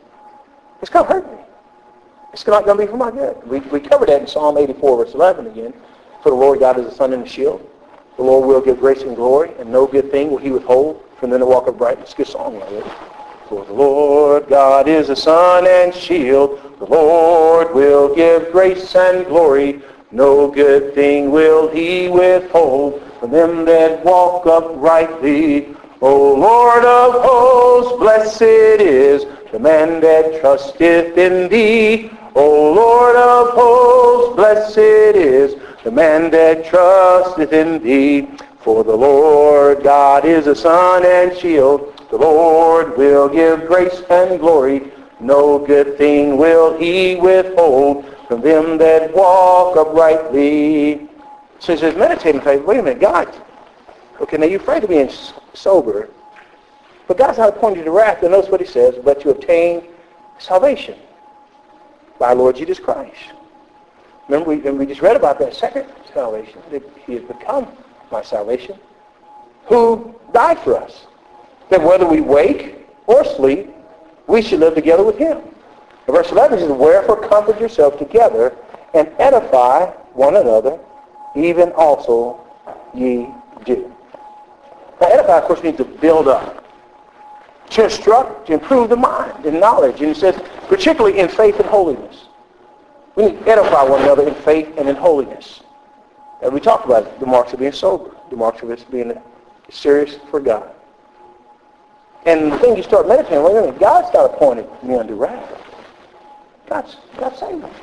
It's going to hurt me. It's not going to be for my good. We covered that in Psalm 84, verse 11 again. For the Lord God is a sun and a shield. The Lord will give grace and glory, and no good thing will he withhold from them that walk uprightness. Good song, right there. For the Lord God is a sun and shield. The Lord will give grace and glory. No good thing will he withhold from them that walk uprightly. O Lord of hosts, blessed is the man that trusteth in thee. O Lord of hosts, blessed is the man that trusteth in thee. For the Lord God is a sun and shield. The Lord will give grace and glory. No good thing will he withhold from them that walk uprightly. So he says, meditate and say, wait a minute, God. Okay, now you're afraid of being sober. But God's not appointed you to wrath. And notice what he says, but to obtain salvation by our Lord Jesus Christ. Remember, we just read about that second salvation, that he has become my salvation, who died for us, that whether we wake or sleep, we should live together with him. And verse 11 says, wherefore comfort yourselves together and edify one another, even also ye do. Now edify, of course, means to build up, to instruct, to improve the mind and knowledge. And it says, particularly in faith and holiness. We need to edify one another in faith and in holiness. And we talked about it, the marks of being sober, the marks of us being serious for God. And the thing you start meditating, wait a minute, God's not appointed me unto wrath. God saved me.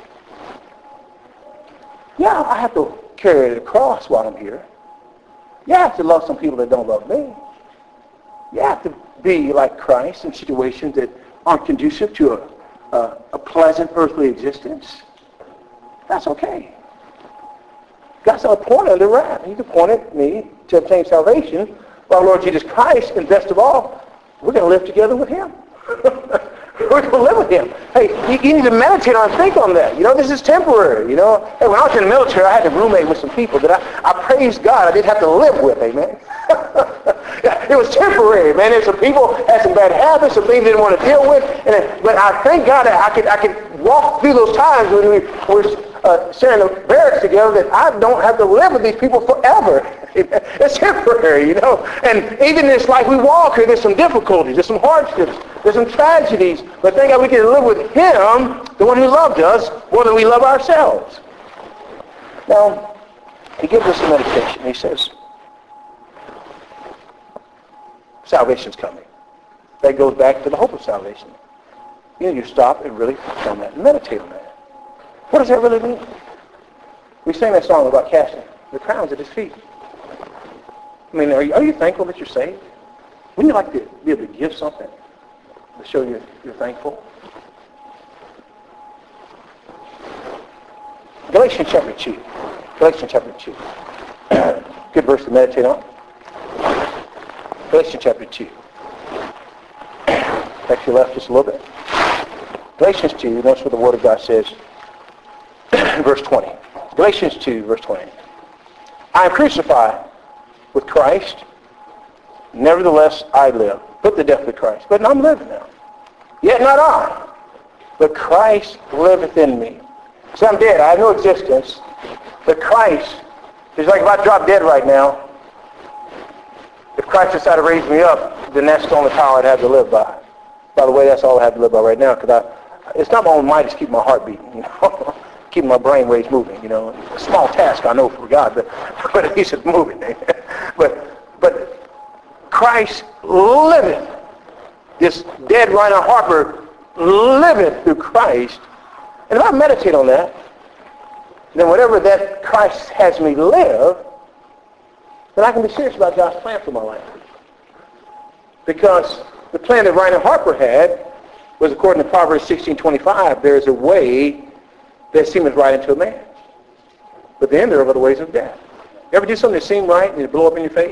Yeah, I have to carry the cross while I'm here. Yeah, I have to love some people that don't love me. You have to be like Christ in situations that aren't conducive to a pleasant earthly existence. That's okay. God's not appointed unto wrath. He's appointed me to obtain salvation by our Lord Jesus Christ, and best of all, we're going to live together with him. We're going to live with him. Hey, you need to meditate on and think on that. You know, this is temporary. You know, hey, when I was in the military, I had to roommate with some people that I praised God I didn't have to live with, amen. It was temporary, man. There's some people had some bad habits, some things they didn't want to deal with. But I thank God that I could walk through those times when we were sharing the barracks together, that I don't have to live with these people forever. It's temporary, you know. And even in this life we walk here, there's some difficulties, there's some hardships, there's some tragedies. But thank God we can live with him, the one who loved us, more than we love ourselves. Now, he gives us a meditation. He says, salvation's coming. That goes back to the hope of salvation. You know, you stop and really think on that and meditate on that. What does that really mean? We sang that song about casting the crowns at his feet. I mean, are you thankful that you're saved? Wouldn't you like to be able to give something to show you're thankful? Galatians chapter 2. Galatians chapter 2. Good verse to meditate on. Galatians chapter 2. Back to your left just a little bit. Galatians 2, notice what the Word of God says. Verse 20. Galatians 2, verse 20. I am crucified with Christ. Nevertheless, I live. Put to death with Christ. But I'm living now. Yet not I, but Christ liveth in me. So I'm dead. I have no existence. But Christ, it's like if I drop dead right now, if Christ decided to raise me up, then that's the only power I'd have to live by. By the way, that's all I have to live by right now, because it's not my own might, it's keeping my heart beating, you know, keeping my brain waves moving, you know. A small task, I know, for God, but at least it's moving. But Christ liveth, this dead Reinhard Harper liveth through Christ. And if I meditate on that, then whatever that Christ has me live, then I can be serious about God's plan for my life. Because the plan that Reinhard Harper had was, according to Proverbs 16:25, there is a way that seemeth right unto a man, but the end thereof are the ways of death. You ever do something that seemed right and it blew up in your face?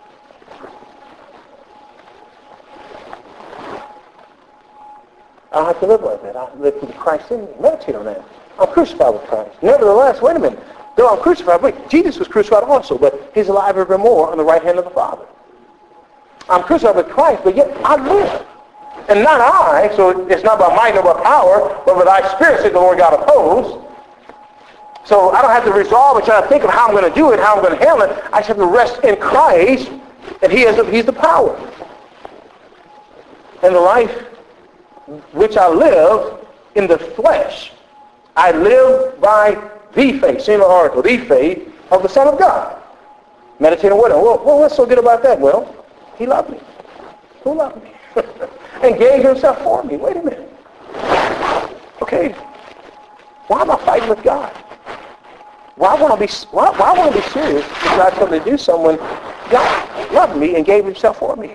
I don't have to live like that. I live through Christ in me. Meditate on that. I'm crucified with Christ. Nevertheless, wait a minute. Though I'm crucified, wait, Jesus was crucified also, but he's alive evermore on the right hand of the Father. I'm crucified with Christ, but yet I live. And not I, so it's not by might nor by power, but by thy Spirit, said the Lord God of hosts. So I don't have to resolve and try to think of how I'm going to do it, how I'm going to handle it. I just have to rest in Christ, and he's the power. And the life which I live in the flesh, I live by the faith, single article, the faith of the Son of God. Meditate on what? Well, what's so good about that? Well, he loved me. Who loved me? And gave himself for me. Wait a minute. Okay. Why am I fighting with God? Why want to be serious if God's going to do something? God loved me and gave himself for me.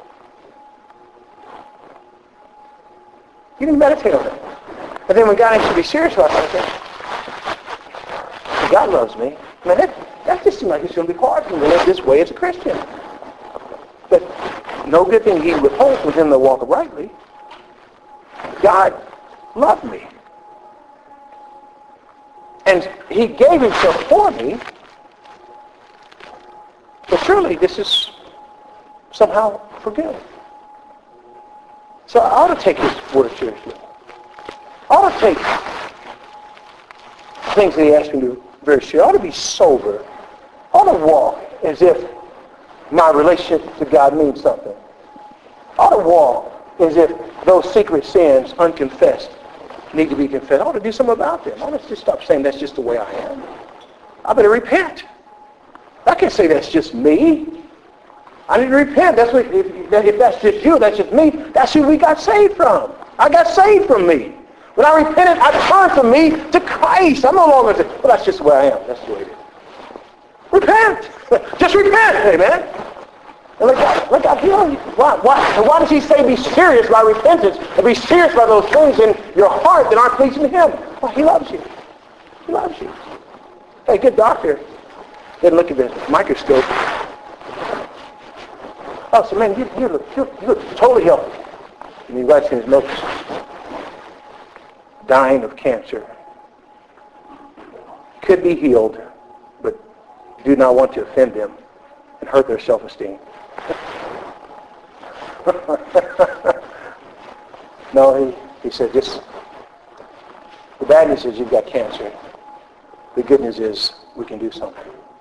You need to meditate on it. And then when God has to be serious about something, God loves me. Man, that just seems like it's going to be hard for me to live this way as a Christian. But no good thing he withholds from him that walk uprightly. God loved me. And he gave himself for me. But surely this is somehow for good. So I ought to take his word seriously. I ought to take things that he asked me to do very seriously. I ought to be sober. I ought to walk as if my relationship to God means something. I ought to walk as if those secret sins, unconfessed, need to be confessed. I ought to do something about them. I ought to just stop saying that's just the way I am. I better repent. I can't say that's just me. I need to repent. That's what, if that's just you, that's just me, that's who we got saved from. I got saved from me. When I repented, I turned from me to Christ. I'm no longer, well, that's just the way I am. That's the way it is. Repent. Just repent, amen. And let God heal you. Why does he say be serious about repentance and be serious about those things in your heart that aren't pleasing to him? Well, he loves you. He loves you. Hey, a good doctor doesn't look at the microscope. Oh, so man, you look totally healthy. And he writes in his notes, dying of cancer. Could be healed, but do not want to offend them and hurt their self-esteem. No, he said, just the bad news is you've got cancer. The good news is we can do something.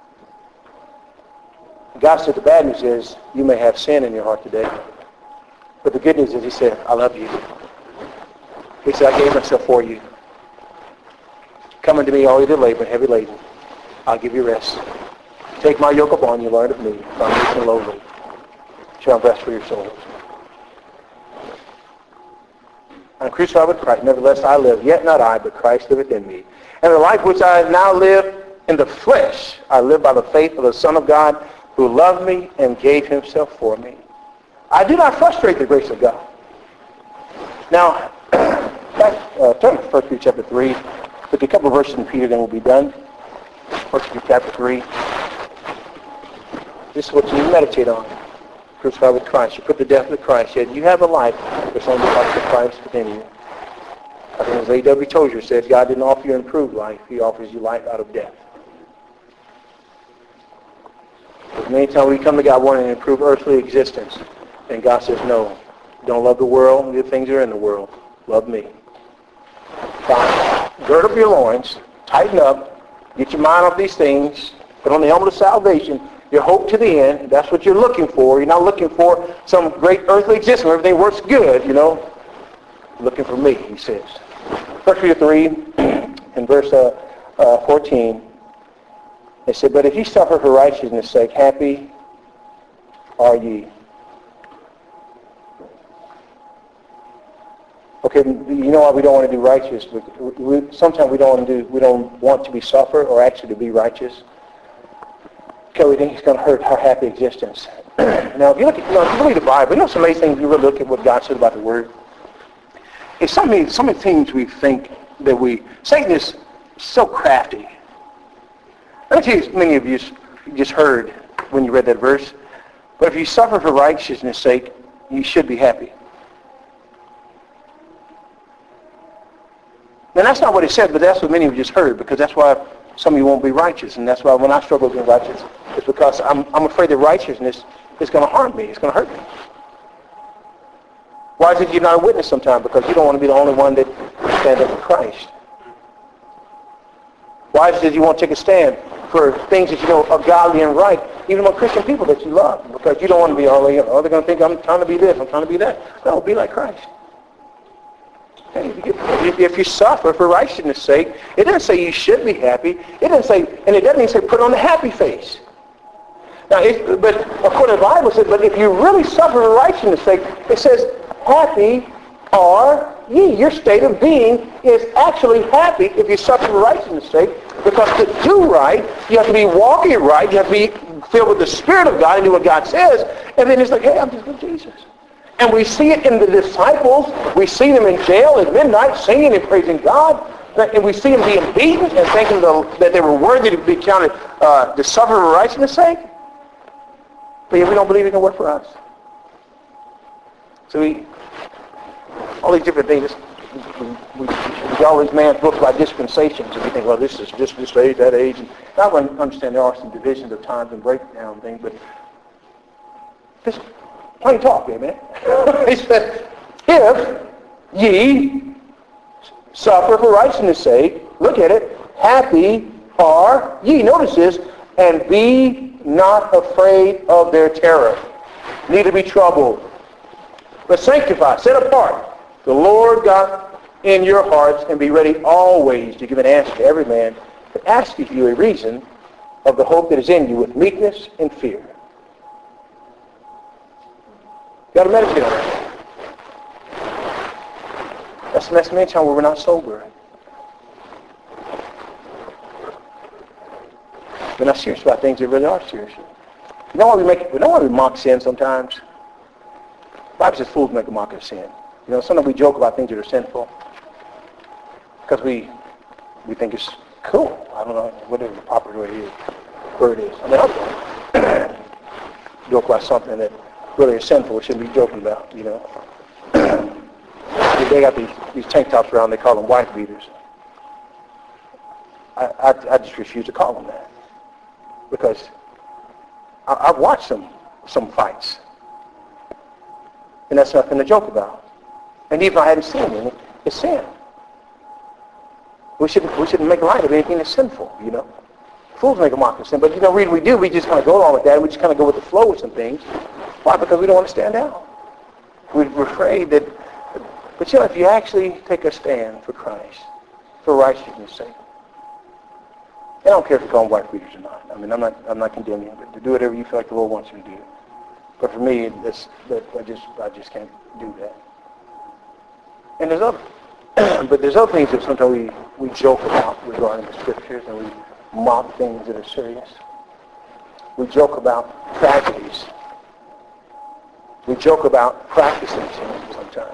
God said the bad news is you may have sin in your heart today. But the good news is he said, I love you. He said, I gave myself for you. Come unto me, all you that labor and heavy laden. I'll give you rest. Take my yoke upon you, learn of me. For I'm meek and lowly. Shall rest for your souls. I'm crucified with Christ. Nevertheless I live, yet not I, but Christ liveth in me. And the life which I now live in the flesh, I live by the faith of the Son of God, who loved me and gave himself for me. I do not frustrate the grace of God. Now, turn to 1 Peter chapter 3. Look at a couple of verses in Peter, then we'll be done. 1 Peter chapter 3. This is what you meditate on. Crucified with Christ. You put the death with Christ. Yet you have a life that's on the life of Christ within you. I think as A.W. Tozer said, God didn't offer you improved life. He offers you life out of death. Because many times we come to God wanting to improve earthly existence. And God says, no. Don't love the world, the things that are in the world. Love me. Fine. Gird up your loins. Tighten up. Get your mind off these things. Put on the helmet of salvation. Your hope to the end. That's what you're looking for. You're not looking for some great earthly existence where everything works good, you know. Looking for me, he says. 1 Peter 3, in verse 14, it said, but if ye suffer for righteousness' sake, happy are ye. Okay, you know why we don't want to do righteous? Sometimes we don't want to be suffer or actually to be righteous. Because we think it's going to hurt our happy existence. Now, if you look at, if you read the Bible, you know some amazing things. You really look at what God said about the Word. It's so many things we think that Satan is so crafty. Let me tell you, many of you just heard when you read that verse. But if you suffer for righteousness' sake, you should be happy. Now, that's not what he said, but that's what many of you just heard, because that's why some of you won't be righteous. And that's why when I struggle with being righteous, it's because I'm afraid that righteousness is going to harm me. It's going to hurt me. Why is it you're not a witness sometimes? Because you don't want to be the only one that stands up for Christ. Why is it you won't take a stand for things that you know are godly and right, even among Christian people that you love? Because you don't want to be all, they're going to think I'm trying to be this, I'm trying to be that. No, be like Christ. If you suffer for righteousness' sake, it doesn't say you should be happy. It doesn't say, and it doesn't even say put on the happy face. Now, but according to the Bible, it says, but if you really suffer for righteousness' sake, it says, happy are ye. Your state of being is actually happy if you suffer for righteousness' sake, because to do right, you have to be walking right, you have to be filled with the Spirit of God and do what God says, and then it's like, hey, I'm just with Jesus. And we see it in the disciples. We see them in jail at midnight singing and praising God. And we see them being beaten and thinking that they were worthy to be counted to suffer for righteousness' sake. But yet we don't believe it can work for us. So all these different things, we all these man's books about dispensations, and we think, well, this is this age, that age. And I understand there are some divisions of times and breakdown things, but this plain talk, amen. He said, if ye suffer for righteousness' sake, look at it, happy are ye. Notice this, and be not afraid of their terror, neither be troubled, but sanctify, set apart the Lord God in your hearts, and be ready always to give an answer to every man that asketh you a reason of the hope that is in you with meekness and fear. got to meditate on that. That's many times where we're not sober. We're not serious about things that really are serious. You know why we mock sin sometimes? The Bible says fools make a mock of sin. You know, sometimes we joke about things that are sinful because we think it's cool. I don't know, whatever the proper word is. I mean, I'll joke about something that really is sinful. We shouldn't be joking about, you know. They got these tank tops around. They call them wife beaters. I just refuse to call them that because I've watched some fights, and that's nothing to joke about. And even if I hadn't seen any, it's sin. We shouldn't make light of anything that's sinful, you know. Fools make a mock of sin, but you know, we do. We just kind of go along with that. We just kind of go with the flow with some things. Why? Because we don't want to stand out. We're afraid that. But you know, if you actually take a stand for Christ, for righteousness' sake, I don't care if you call them white beaters or not. I mean, I'm not condemning you, but to do whatever you feel like the Lord wants you to do. But for me, I just can't do that. And there's other things that sometimes we joke about regarding the Scriptures, and we mock things that are serious. We joke about tragedies. We joke about practicing sin sometimes.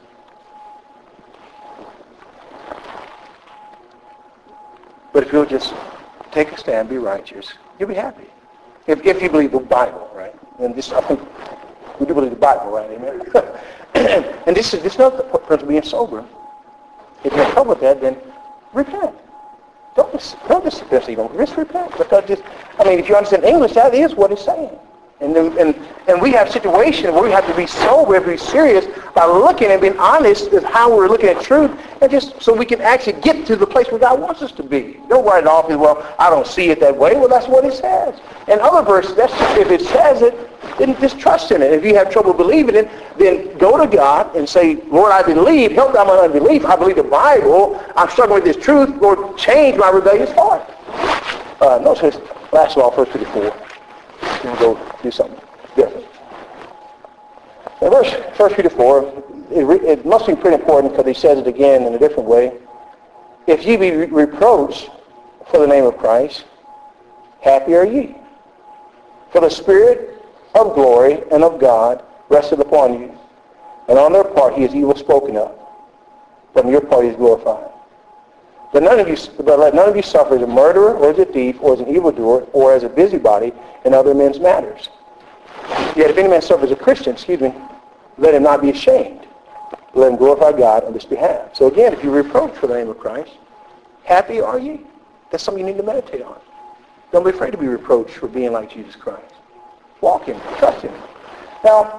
But if you'll just take a stand, be righteous, you'll be happy. If you believe the Bible, right? And this, I think, we do believe the Bible, right? Amen. And this is not the principle of being sober. If you're in trouble with that, then repent. Don't just repent. Because if you understand English, that is what it's saying. And we have situations where we have to be sober, we have to be serious by looking and being honest with how we're looking at truth, and just so we can actually get to the place where God wants us to be. Don't write it off as, well, I don't see it that way. Well, that's what it says. In other verses, if it says it, then just trust in it. If you have trouble believing it, then go to God and say, Lord, I believe. Help me out my unbelief. I believe the Bible. I'm struggling with this truth. Lord, change my rebellious heart. Notice last of all, 1 Peter 4. We'll go do something different. In 1 Peter 4, it must be pretty important because he says it again in a different way. If ye be reproached for the name of Christ, happy are ye. For the Spirit of glory and of God rested upon you. And on their part he is evil spoken of, but on your part he is glorified. But let none of you suffer as a murderer, or as a thief, or as an evildoer, or as a busybody in other men's matters. Yet if any man suffer as a Christian, let him not be ashamed. Let him glorify God on this behalf. So again, if you reproach for the name of Christ, happy are ye. That's something you need to meditate on. Don't be afraid to be reproached for being like Jesus Christ. Walk in, trust him. Now,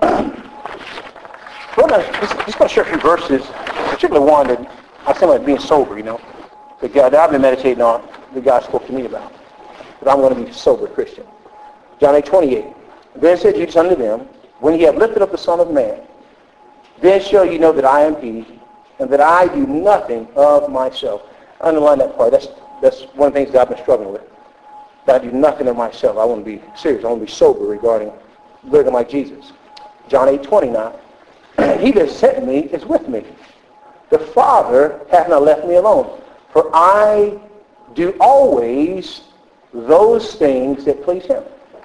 we're just going to share a few verses, particularly one that I think about being sober, you know. That I've been meditating on, that God spoke to me about. That I'm going to be a sober Christian. John 8:28. Then said Jesus unto them, when ye have lifted up the Son of Man, then shall ye know that I am he, and that I do nothing of myself. Underline that part. That's one of the things that I've been struggling with. That I do nothing of myself. I want to be serious. I want to be sober regarding living like Jesus. John 8:29. He that sent me is with me. The Father hath not left me alone. For I do always those things that please him.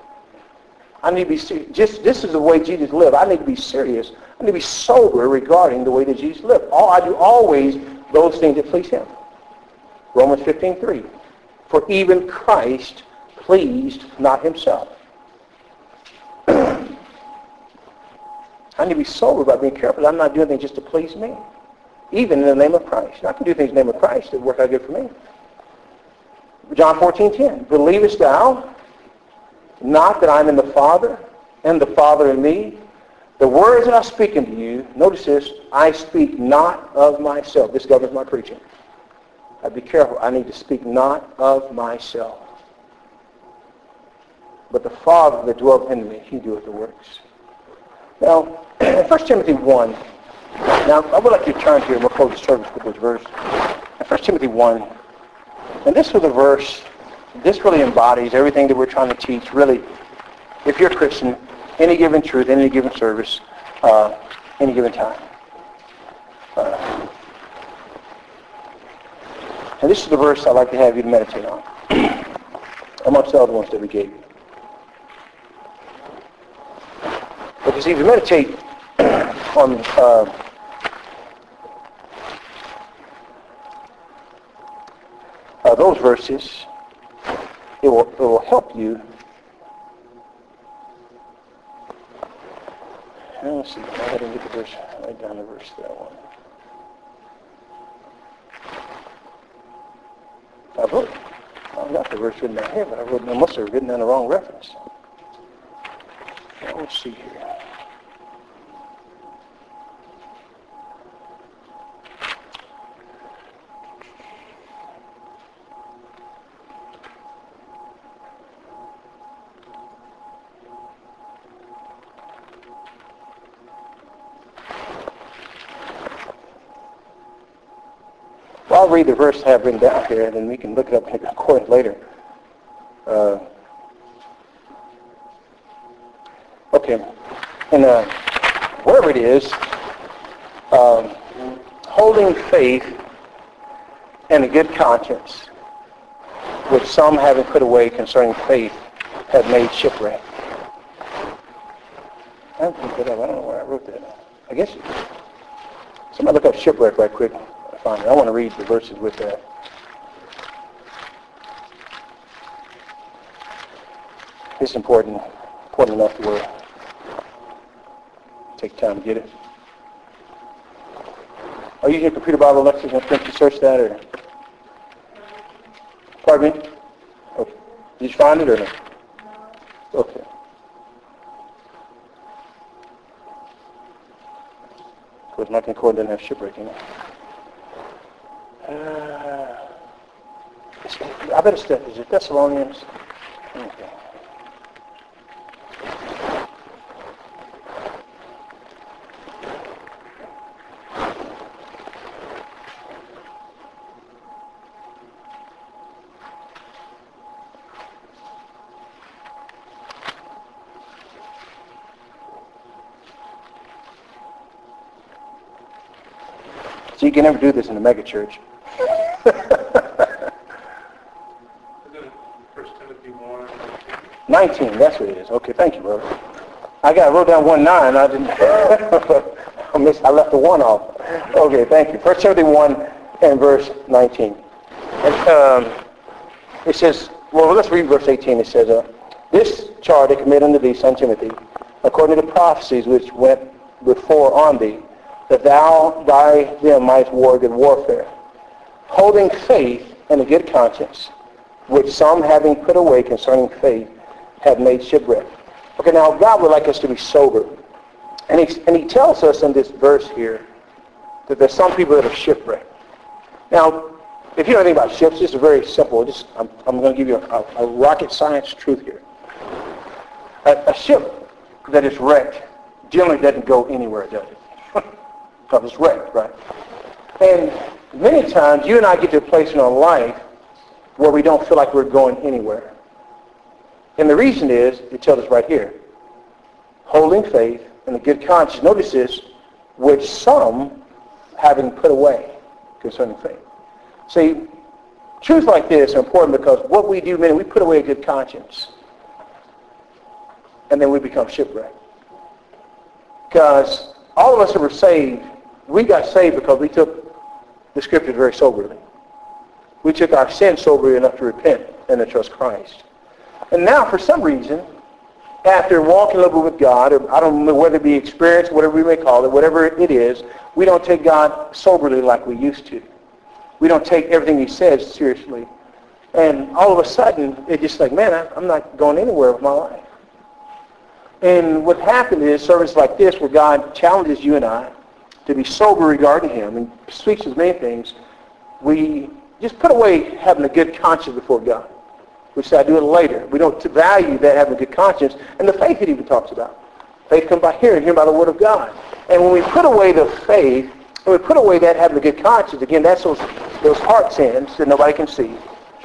I need to be serious. This is the way Jesus lived. I need to be serious. I need to be sober regarding the way that Jesus lived. I do always those things that please him. Romans 15:3. For even Christ pleased not himself. I need to be sober by being careful that I'm not doing things just to please me. Even in the name of Christ. I can do things in the name of Christ that work out good for me. John 14:10. Believest thou not that I'm in the Father, and the Father in me? The words that I speak unto you, notice this, I speak not of myself. This governs my preaching. I'd be careful. I need to speak not of myself. But the Father that dwelleth in me, he doeth the works. Now, 1 Timothy 1. Now, I would like you to turn here and we'll close the service with this verse. In 1 Timothy 1, and this was a verse, this really embodies everything that we're trying to teach. Really, if you're a Christian, any given truth, any given service, any given time. And this is the verse I'd like to have you to meditate on, amongst the other ones that we gave you. Because if you meditate on those verses, it will help you. Let's see, I didn't get the verse, write down the verse for that one. I've got the verse written down here, but I must have written down the wrong reference. Let's see here. Well, I'll read the verse I have written down here, and then we can look it up and record it later. Okay. And wherever it is, holding faith and a good conscience, which some having put away concerning faith have made shipwreck. I don't know where I wrote that. I guess somebody look up shipwreck right quick. I want to read the verses with that. It's important enough to where take time to get it. Are you using your computer Bible lectures and think you search that, or? Pardon me? Okay. Did you find it or no? Okay. Of course, my concord doesn't have shipwreck in it. I better step. Is it Thessalonians? Okay. So you can never do this in a mega church. 19, that's what it is. Okay, thank you, brother. I wrote down 1:9. I didn't. I left the 1 off. Okay, thank you. 1 Timothy 1 and verse 19. And, it says, well, let's read verse 18. It says, this charge I commit unto thee, son Timothy, according to the prophecies which went before on thee, that thou by them mightest war good warfare, holding faith and a good conscience, which some having put away concerning faith have made shipwreck. Okay, now God would like us to be sober. And he tells us in this verse here that there's some people that are shipwrecked. Now, if you know anything about ships, this is very simple. I'm going to give you a rocket science truth here. A ship that is wrecked generally doesn't go anywhere, does it? Because it's wrecked, right? And many times you and I get to a place in our life where we don't feel like we're going anywhere. And the reason is, it tells us right here, holding faith and a good conscience. Notice this, which some having put away concerning faith. See, truths like this are important because what we do, we put away a good conscience. And then we become shipwrecked. Because all of us that were saved, we got saved because we took the Scriptures very soberly. We took our sin soberly enough to repent and to trust Christ. And now, for some reason, after walking a little bit with God, or I don't know whether it be experience, whatever we may call it, whatever it is, we don't take God soberly like we used to. We don't take everything He says seriously. And all of a sudden, it's just like, man, I'm not going anywhere with my life. And what happened is services like this, where God challenges you and I to be sober regarding Him and speaks as many things, we just put away having a good conscience before God. We say, I do it later. We don't value that having a good conscience. And the faith it even talks about. Faith comes by hearing, hearing by the Word of God. And when we put away the faith, when we put away that having a good conscience, again, that's those heart sins that nobody can see.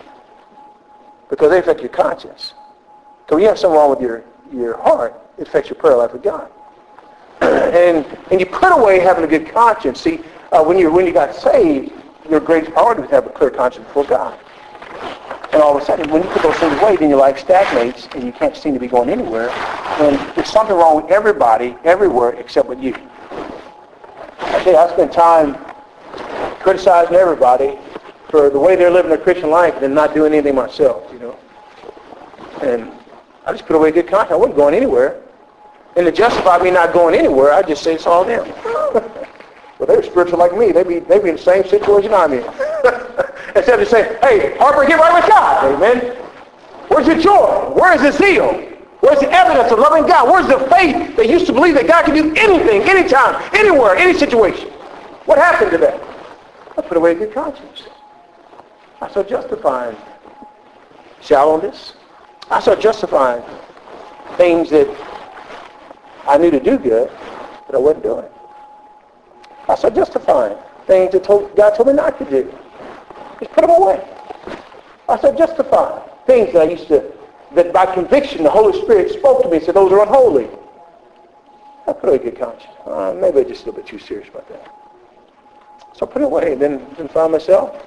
Because they affect your conscience. So when you have something wrong with your heart, it affects your prayer life with God. and you put away having a good conscience. See, when you got saved, your greatest priority was to have a clear conscience before God. And all of a sudden, when you put those things away, then your life stagnates, and you can't seem to be going anywhere. And there's something wrong with everybody, everywhere, except with you. I tell you, I spend time criticizing everybody for the way they're living their Christian life and not doing anything myself, you know. And I just put away good conscience. I wasn't going anywhere. And to justify me not going anywhere, I just say it's all them. Well, they're spiritual like me. They be in the same situation I'm in. Instead of saying, hey, Harper, get right with God. Amen. Where's your joy? Where's the zeal? Where's the evidence of loving God? Where's the faith that used to believe that God can do anything, anytime, anywhere, any situation? What happened to that? I put away a good conscience. I started justifying shallowness. I started justifying things that I knew to do good, but I wasn't doing. I started justifying things that God told me not to do. Just put them away. I started justifying things that by conviction the Holy Spirit spoke to me and said those are unholy. I put away a good conscience. Maybe I'm just a little bit too serious about that. So I put it away and then found myself.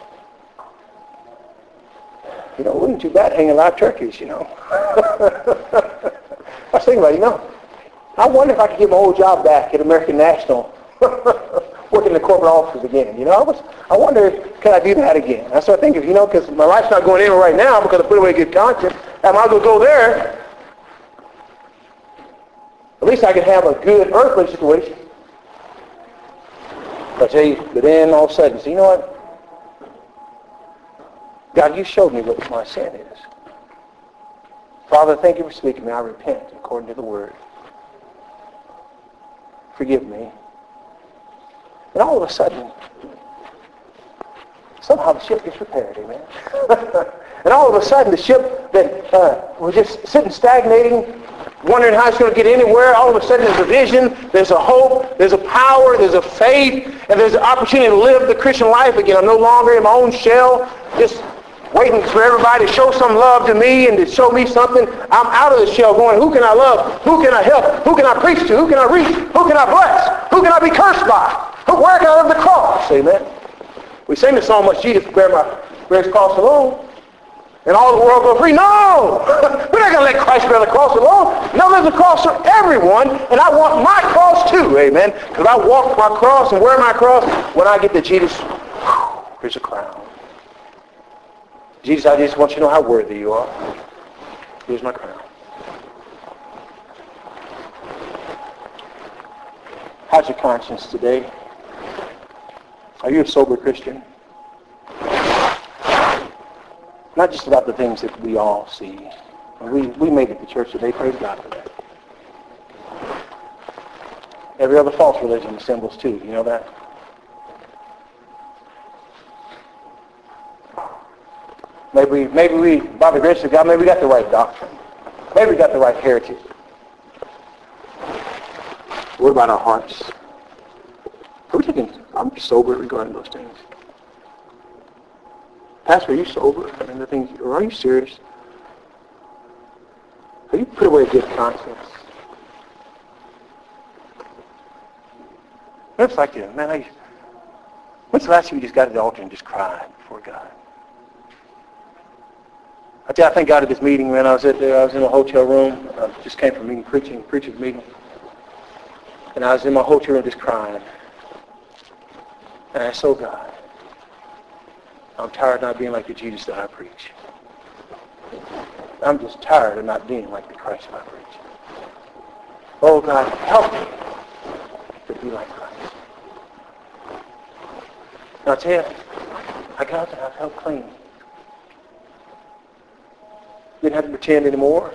You know, it wasn't too bad hanging live turkeys, you know. I was thinking about it, you know. I wonder if I could get my old job back at American National, working in the corporate offices again. You know, I wonder, could I do that again? I started thinking, you know, because my life's not going anywhere right now because I put away a good conscience. I might as well go there. At least I could have a good earthly situation. I tell you, but then all of a sudden, you know what? God, you showed me what my sin is. Father, thank you for speaking to me. I repent according to the word. Forgive me. And all of a sudden, somehow the ship gets repaired, amen? And all of a sudden, the ship that was just sitting stagnating, wondering how it's going to get anywhere, all of a sudden there's a vision, there's a hope, there's a power, there's a faith, and there's an opportunity to live the Christian life again. I'm no longer in my own shell, just waiting for everybody to show some love to me and to show me something. I'm out of the shell going, who can I love? Who can I help? Who can I preach to? Who can I reach? Who can I bless? Who can I be cursed by? Where can I live the cross? Amen. We sing the song, much Jesus bear his cross alone, and all the world go free. No! We're not going to let Christ bear the cross alone. No, there's a cross for everyone, and I want my cross too. Amen. Because I walk my cross and wear my cross. When I get to Jesus, here's a crown. Jesus, I just want you to know how worthy you are. Here's my crown. How's your conscience today? Are you a sober Christian? Not just about the things that we all see. We made it to church today. Praise God for that. Every other false religion assembles too. You know that? Maybe we, by the grace of God, maybe we got the right doctrine. Maybe we got the right heritage. What about our hearts? Are we thinking, I'm sober regarding those things? Pastor, are you sober? And the things, or are you serious? Have you put away a good conscience? It's like, man, when's the last time you just got to the altar and just cried before God? I thank God at this meeting, man. I was in a hotel room. I just came from meeting, preaching meeting. And I was in my hotel room just crying. And I said, God, I'm tired of not being like the Jesus that I preach. I'm just tired of not being like the Christ that I preach. Oh, God, help me to be like Christ. And I'll tell you, I got out there, I felt clean. Didn't have to pretend anymore.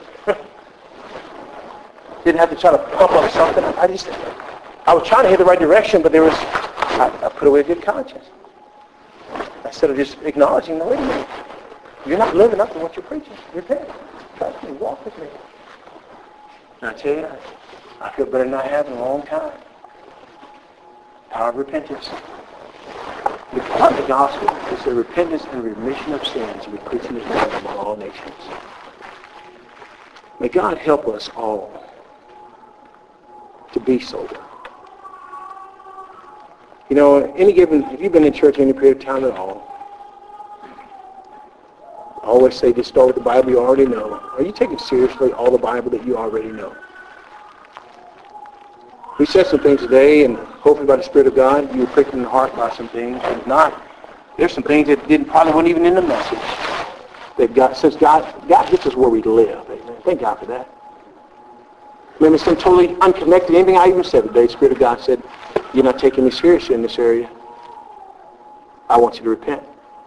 Didn't have to try to pump up something. I was trying to hit the right direction, but I put away a good conscience. Instead of just acknowledging, no, wait a minute. You're not living up to what you're preaching. Repent. Trust me. Walk with me. And I tell you, I feel better than I have in a long time. Power of repentance. The part of the gospel is the repentance and remission of sins and the preaching of God among all nations. May God help us all to be sober. You know, if you've been in church any period of time at all, I always say just start with the Bible you already know. Are you taking seriously all the Bible that you already know? We said some things today, and hopefully by the Spirit of God, you were pricked in the heart by some things. If not, there's some things that probably weren't even in the message. That God says, God gets us where we live. Amen. Thank God for that. Maybe it's been totally unconnected to anything I even said today. The Spirit of God said, you're not taking me seriously in this area. I want you to repent.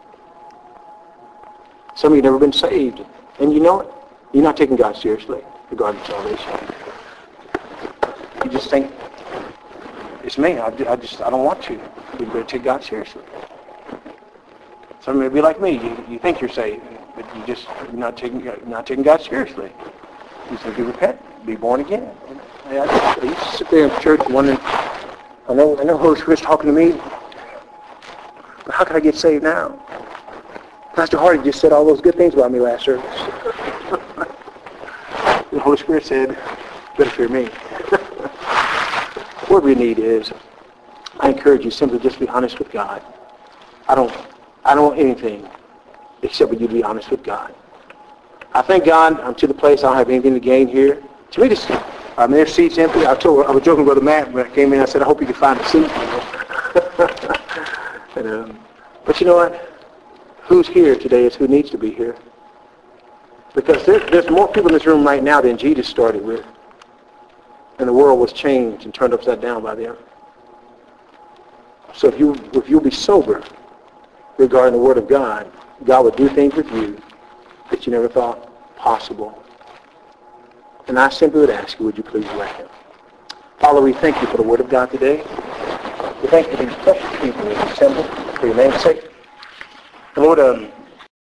Some of you have never been saved, and you know it. You're not taking God seriously regarding salvation. You just think, it's me. I don't want to. You better take God seriously. Some of you may be like me. You think you're saved, but you're not taking God seriously. You simply repent, be born again. I used to sit there in church wondering, I know Holy Spirit's talking to me, but how can I get saved now? Pastor Hardy just said all those good things about me last service. The Holy Spirit said, better fear me. What we need is, I encourage you simply just be honest with God. I don't want anything except for you to be honest with God. I thank God I'm to the place I don't have anything to gain here. To me, there's seats empty. I was joking with Brother Matt when I came in. I said, I hope you can find a seat. But you know what? Who's here today is who needs to be here. Because there's more people in this room right now than Jesus started with. And the world was changed and turned upside down by them. So if you'll be sober regarding the Word of God, God will do things with you that you never thought possible. And I simply would ask you, would you please let Him? Father, we thank you for the Word of God today. We thank you for these precious people in the assembly, for your name's sake. And Lord,